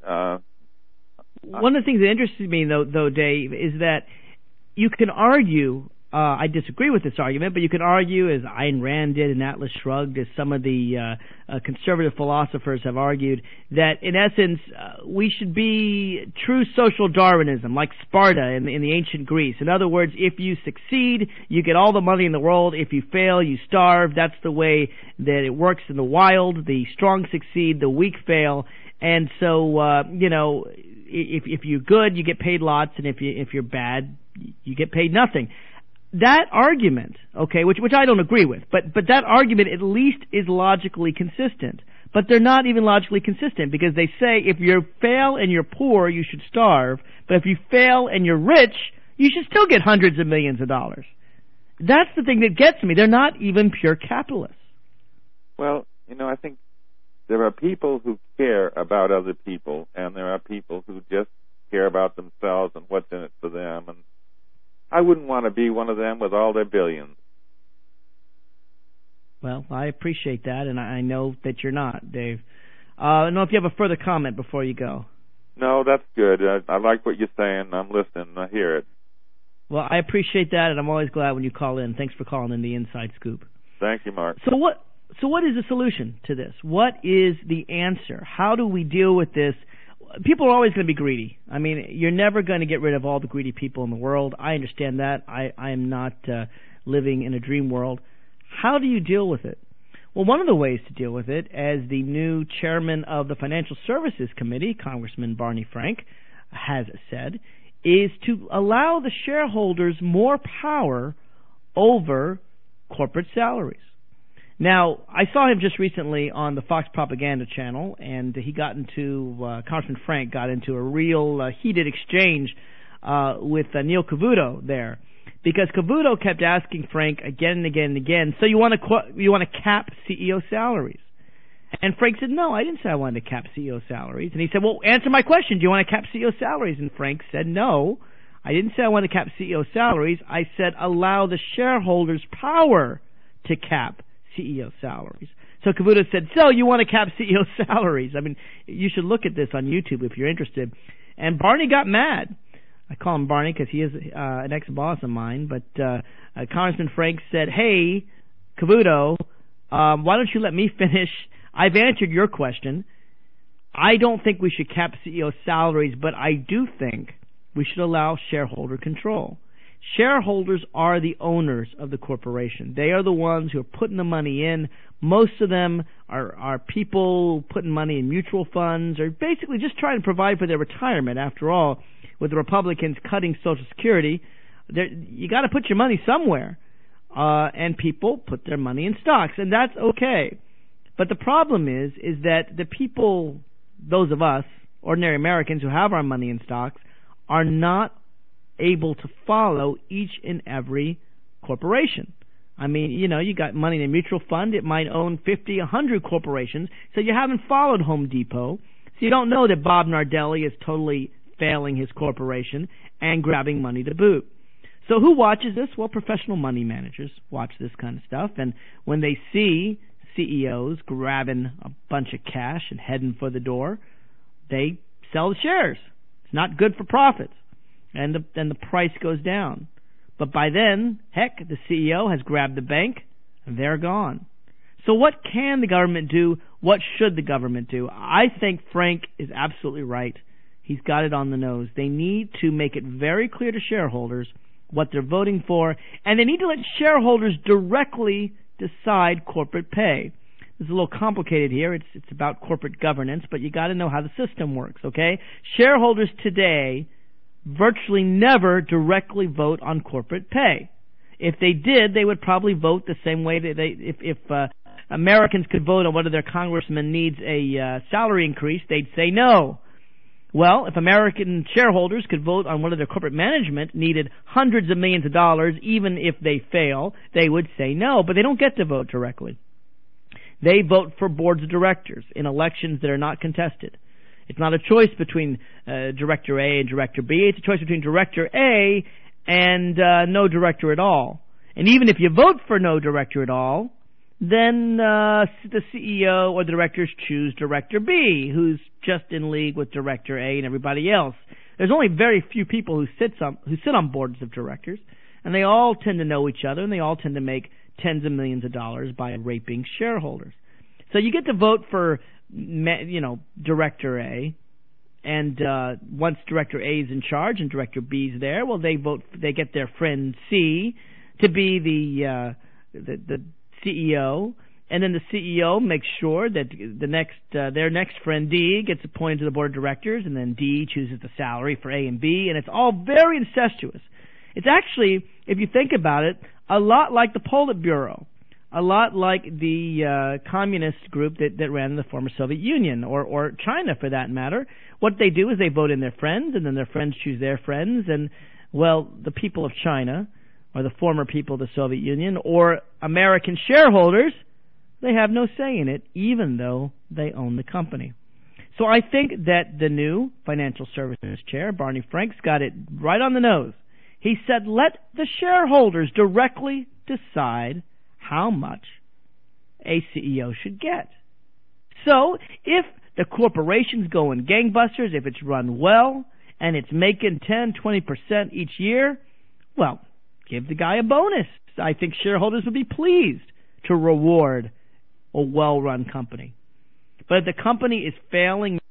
[SPEAKER 3] One of the things that interests me, though, Dave, is that you can argue, I disagree with this argument, but you can argue, as Ayn Rand did and Atlas Shrugged, as some of the conservative philosophers have argued, that in essence we should be true social Darwinism, like Sparta in the ancient Greece. In other words, if you succeed, you get all the money in the world. If you fail, you starve. That's the way that it works in the wild. The strong succeed, the weak fail. And so, if you're good, you get paid lots, and if you're bad, you get paid nothing. That argument, okay, which I don't agree with, but that argument at least is logically consistent. But they're not even logically consistent, because they say if you fail and you're poor, you should starve, but if you fail and you're rich, you should still get hundreds of millions of dollars. That's the thing that gets me. They're not even pure capitalists.
[SPEAKER 18] Well, I think there are people who care about other people, and there are people who just care about themselves and what's in it for them, and I wouldn't want to be one of them with all their billions.
[SPEAKER 3] Well, I appreciate that, and I know that you're not, Dave. I don't know if you have a further comment before you go.
[SPEAKER 18] No, that's good. I like what you're saying. I'm listening. I hear it.
[SPEAKER 3] Well, I appreciate that, and I'm always glad when you call in. Thanks for calling in the Inside Scoop.
[SPEAKER 18] Thank you, Mark.
[SPEAKER 3] So what is the solution to this? What is the answer? How do we deal with this? People are always going to be greedy. I mean, you're never going to get rid of all the greedy people in the world. I understand that. I am not living in a dream world. How do you deal with it? Well, one of the ways to deal with it, as the new chairman of the Financial Services Committee, Congressman Barney Frank, has said, is to allow the shareholders more power over corporate salaries. Now, I saw him just recently on the Fox Propaganda channel, and Congressman Frank got into a real heated exchange with Neil Cavuto there, because Cavuto kept asking Frank again and again and again, so you want to cap CEO salaries? And Frank said, no, I didn't say I wanted to cap CEO salaries. And he said, well, answer my question. Do you want to cap CEO salaries? And Frank said, no, I didn't say I wanted to cap CEO salaries. I said allow the shareholders power to cap CEO salaries. So Cavuto said, so you want to cap CEO salaries? I mean, you should look at this on YouTube if you're interested. And Barney got mad. I call him Barney because he is an ex-boss of mine. But Congressman Frank said, hey, Cavuto, why don't you let me finish? I've answered your question. I don't think we should cap CEO salaries, but I do think we should allow shareholder control. Shareholders are the owners of the corporation. They are the ones who are putting the money in. Most of them are people putting money in mutual funds, or basically just trying to provide for their retirement. After all, with the Republicans cutting Social Security, you got to put your money somewhere. And people put their money in stocks, and that's okay. But the problem is that the people, those of us, ordinary Americans who have our money in stocks, are not able to follow each and every corporation. I mean, you got money in a mutual fund. It might own 50, 100 corporations. So you haven't followed Home Depot. So you don't know that Bob Nardelli is totally failing his corporation and grabbing money to boot. So who watches this? Well, professional money managers watch this kind of stuff. And when they see CEOs grabbing a bunch of cash and heading for the door, they sell the shares. It's not good for profits. and the price goes down. But by then, heck, the CEO has grabbed the bank, and they're gone. So what can the government do? What should the government do? I think Frank is absolutely right. He's got it on the nose. They need to make it very clear to shareholders what they're voting for, and they need to let shareholders directly decide corporate pay. This is a little complicated here. It's about corporate governance, but you got to know how the system works, okay? Shareholders today virtually never directly vote on corporate pay. If they did, they would probably vote the same way that if Americans could vote on whether their congressman needs a salary increase, they'd say no. Well, if American shareholders could vote on whether their corporate management needed hundreds of millions of dollars, even if they fail, they would say no, but they don't get to vote directly. They vote for boards of directors in elections that are not contested. It's not a choice between Director A and Director B. It's a choice between Director A and no director at all. And even if you vote for no director at all, then the CEO or the directors choose Director B, who's just in league with Director A and everybody else. There's only very few people who sit on boards of directors, and they all tend to know each other, and they all tend to make tens of millions of dollars by raping shareholders. So you get to vote for, Director A, and once Director A is in charge and Director B is there, well, they get their friend C to be the CEO, and then the CEO makes sure that their next friend D gets appointed to the board of directors, and then D chooses the salary for A and B, and it's all very incestuous. It's actually, if you think about it, a lot like the Politburo, a lot like the communist group that ran the former Soviet Union, or China for that matter. What they do is they vote in their friends, and then their friends choose their friends, and, well, the people of China, or the former people of the Soviet Union, or American shareholders, they have no say in it, even though they own the company. So I think that the new financial services chair, Barney Frank's got it right on the nose. He said, let the shareholders directly decide how much a CEO should get. So if the corporation's going gangbusters, if it's run well, and it's making 10, 20% each year, well, give the guy a bonus. I think shareholders would be pleased to reward a well-run company. But if the company is failing,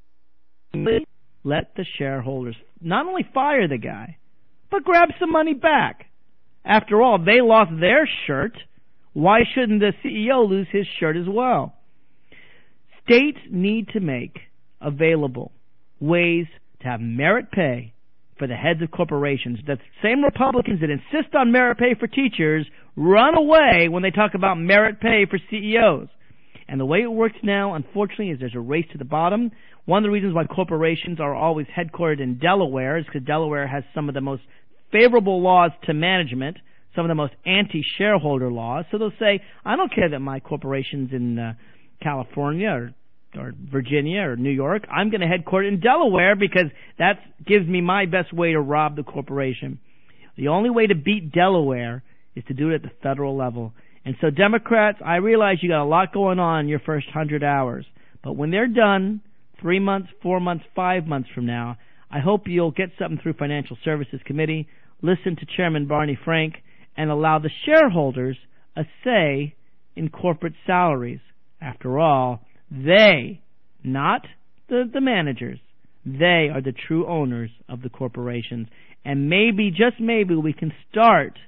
[SPEAKER 3] let the shareholders not only fire the guy, but grab some money back. After all, they lost their shirt. Why shouldn't the CEO lose his shirt as well? States need to make available ways to have merit pay for the heads of corporations. The same Republicans that insist on merit pay for teachers run away when they talk about merit pay for CEOs. And the way it works now, unfortunately, is there's a race to the bottom. One of the reasons why corporations are always headquartered in Delaware is because Delaware has some of the most favorable laws to management, some of the most anti-shareholder laws. So they'll say, I don't care that my corporation's in California or Virginia or New York. I'm going to headquarter in Delaware because that gives me my best way to rob the corporation. The only way to beat Delaware is to do it at the federal level. And so Democrats, I realize you got a lot going on in your first 100 hours. But when they're done, 3 months, 4 months, 5 months from now, I hope you'll get something through Financial Services Committee, listen to Chairman Barney Frank, and allow the shareholders a say in corporate salaries. After all, they, not the managers, they are the true owners of the corporations. And maybe, just maybe, we can start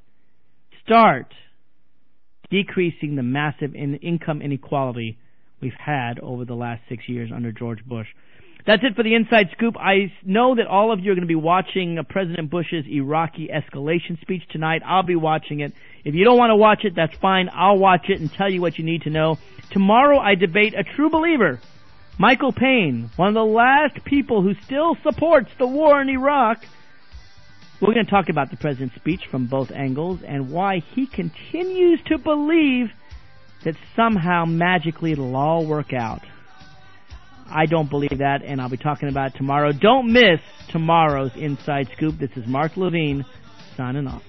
[SPEAKER 3] decreasing the massive income inequality we've had over the last 6 years under George Bush. That's it for the Inside Scoop. I know that all of you are going to be watching President Bush's Iraqi escalation speech tonight. I'll be watching it. If you don't want to watch it, that's fine. I'll watch it and tell you what you need to know. Tomorrow I debate a true believer, Michael Payne, one of the last people who still supports the war in Iraq. We're going to talk about the president's speech from both angles and why he continues to believe that somehow magically it'll all work out. I don't believe that, and I'll be talking about it tomorrow. Don't miss tomorrow's Inside Scoop. This is Mark Levine signing off.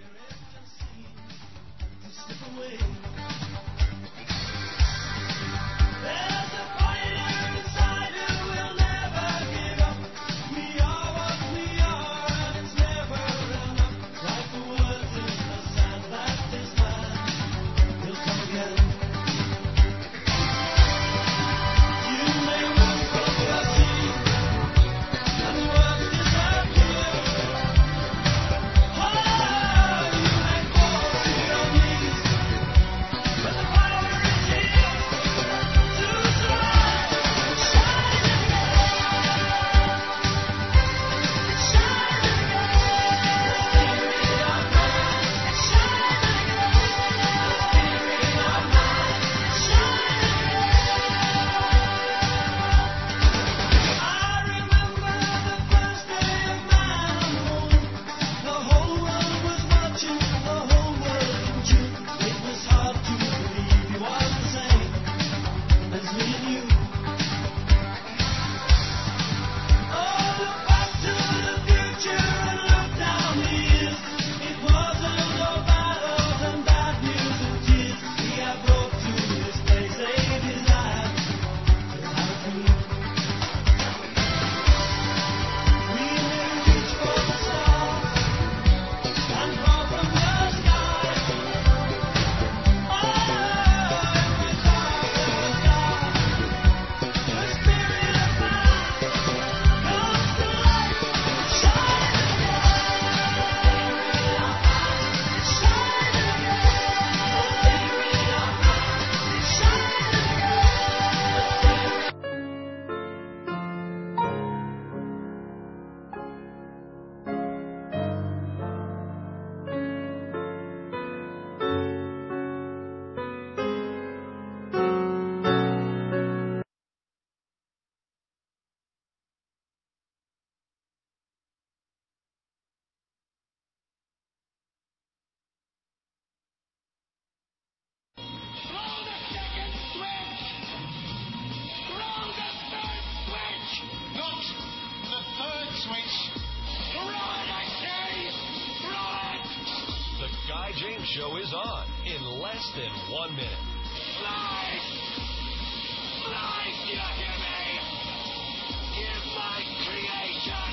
[SPEAKER 19] show is on in less than 1 minute.
[SPEAKER 20] Life! Life, you hear me? Give my creation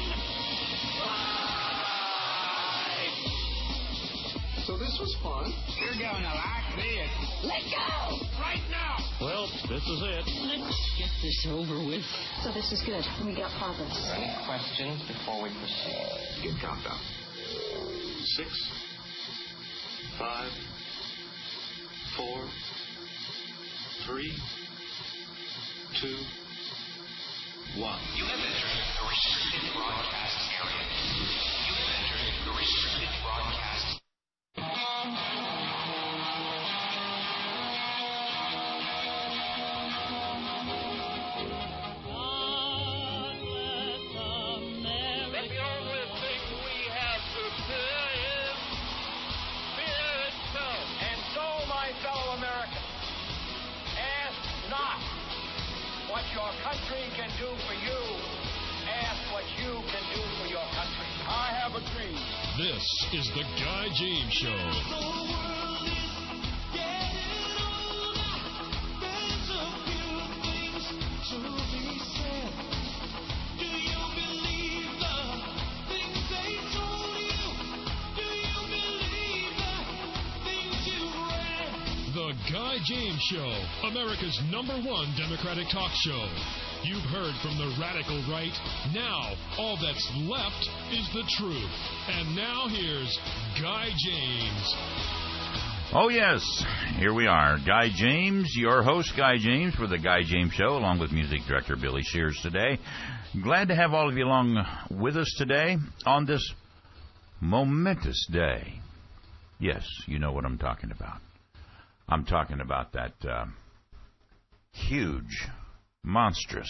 [SPEAKER 20] life!
[SPEAKER 21] So this was fun.
[SPEAKER 20] You're gonna like this. Let go! Right now!
[SPEAKER 14] Well, this is it.
[SPEAKER 22] Let's get this over with. So this is good. We got progress.
[SPEAKER 23] Any questions before we proceed?
[SPEAKER 21] Good countdown. 6, 5, 4, 3, 2, 1.
[SPEAKER 20] You have entered a restricted broadcast area. You have entered a restricted broadcast.
[SPEAKER 24] What your country can do for you. Ask what you can do for your country. I have a dream.
[SPEAKER 19] This is the Guy James Show. The Guy James Show, America's #1 Democratic talk show. You've heard from the radical right. Now, all that's left is the truth. And now here's Guy James.
[SPEAKER 25] Oh, yes, here we are. Guy James, your host, Guy James, for the Guy James Show, along with music director Billy Shears today. Glad to have all of you along with us today on this momentous day. Yes, you know what I'm talking about. I'm talking about that huge, monstrous,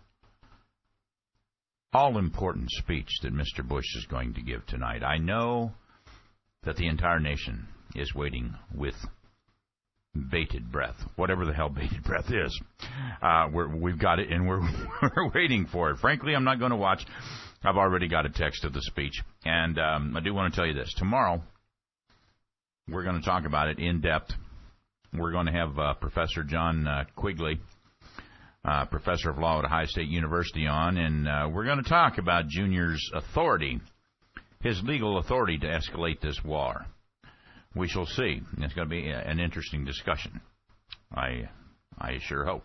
[SPEAKER 25] all-important speech that Mr. Bush is going to give tonight. I know that the entire nation is waiting with bated breath, whatever the hell bated breath is. We've got it, and we're waiting for it. Frankly, I'm not going to watch. I've already got a text of the speech, and I do want to tell you this. Tomorrow, we're going to talk about it in depth. We're going to have Professor John Quigley, professor of law at Ohio State University, on, and we're going to talk about Junior's authority, his legal authority to escalate this war. We shall see. It's going to be an interesting discussion. I sure hope.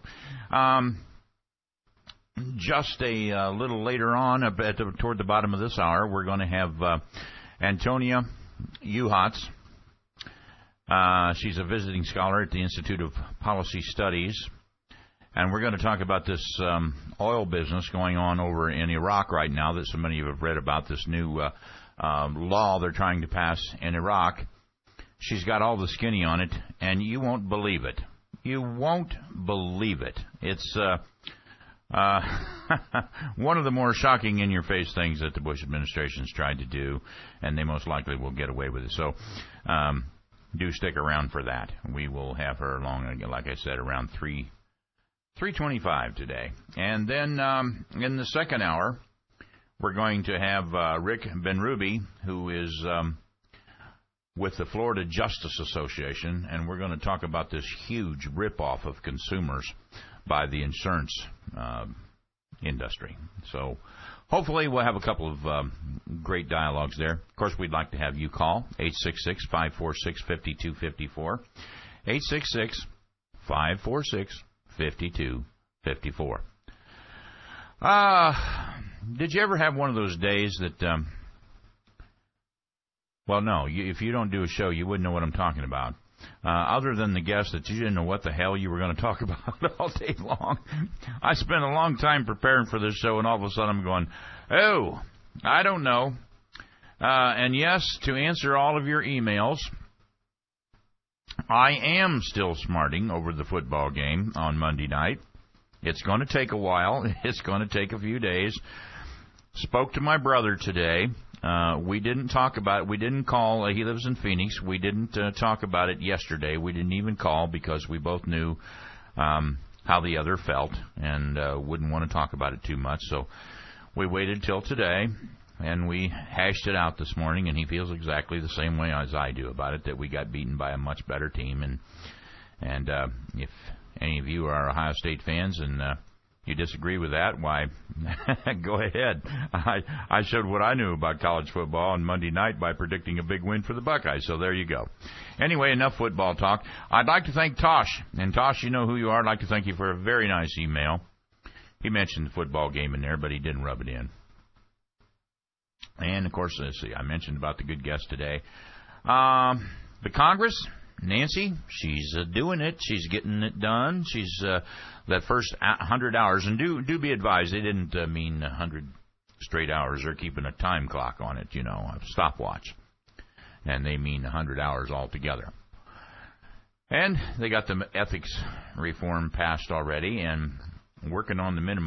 [SPEAKER 25] Just a little later on, toward the bottom of this hour, we're going to have Antonia Uhats. She's a visiting scholar at the Institute of Policy Studies, and we're going to talk about this oil business going on over in Iraq right now that so many of you have read about, this new law they're trying to pass in Iraq. She's got all the skinny on it, and you won't believe it. You won't believe it. It's one of the more shocking in-your-face things that the Bush administration's tried to do, and they most likely will get away with it. So, do stick around for that. We will have her along, like I said, around 3:25 today. And then in the second hour, we're going to have Rick Benrubi, who is with the Florida Justice Association, and we're going to talk about this huge ripoff of consumers by the insurance industry. So hopefully we'll have a couple of great dialogues there. Of course, we'd like to have you call 866-546-5254, 866-546-5254. Did you ever have one of those days that, well, no, if you don't do a show, you wouldn't know what I'm talking about. Other than the guess that you didn't know what the hell you were going to talk about all day long. I spent a long time preparing for this show, and all of a sudden I'm going, oh, I don't know. And yes, to answer all of your emails, I am still smarting over the football game on Monday night. It's going to take a while. It's going to take a few days. Spoke to my brother today. We didn't talk about it. We didn't call. He lives in Phoenix. We didn't talk about it yesterday. We didn't even call because we both knew how the other felt and wouldn't want to talk about it too much. So we waited till today. and we hashed it out this morning, and he feels exactly the same way as I do about it, that we got beaten by a much better team. And if any of you are Ohio State fans and you disagree with that, why, go ahead. I showed what I knew about college football on Monday night by predicting a big win for the Buckeyes, so there you go. Anyway, enough football talk. I'd like to thank Tosh. And Tosh, you know who you are. I'd like to thank you for a very nice email. He mentioned the football game in there, but he didn't rub it in. And, of course, let's see, I mentioned about the good guest today. The Congress, Nancy, she's doing it. She's getting it done. She's that first 100 hours. And do be advised, they didn't mean 100 straight hours. They're keeping a time clock on it, a stopwatch. And they mean 100 hours altogether. And they got the ethics reform passed already and working on the minimum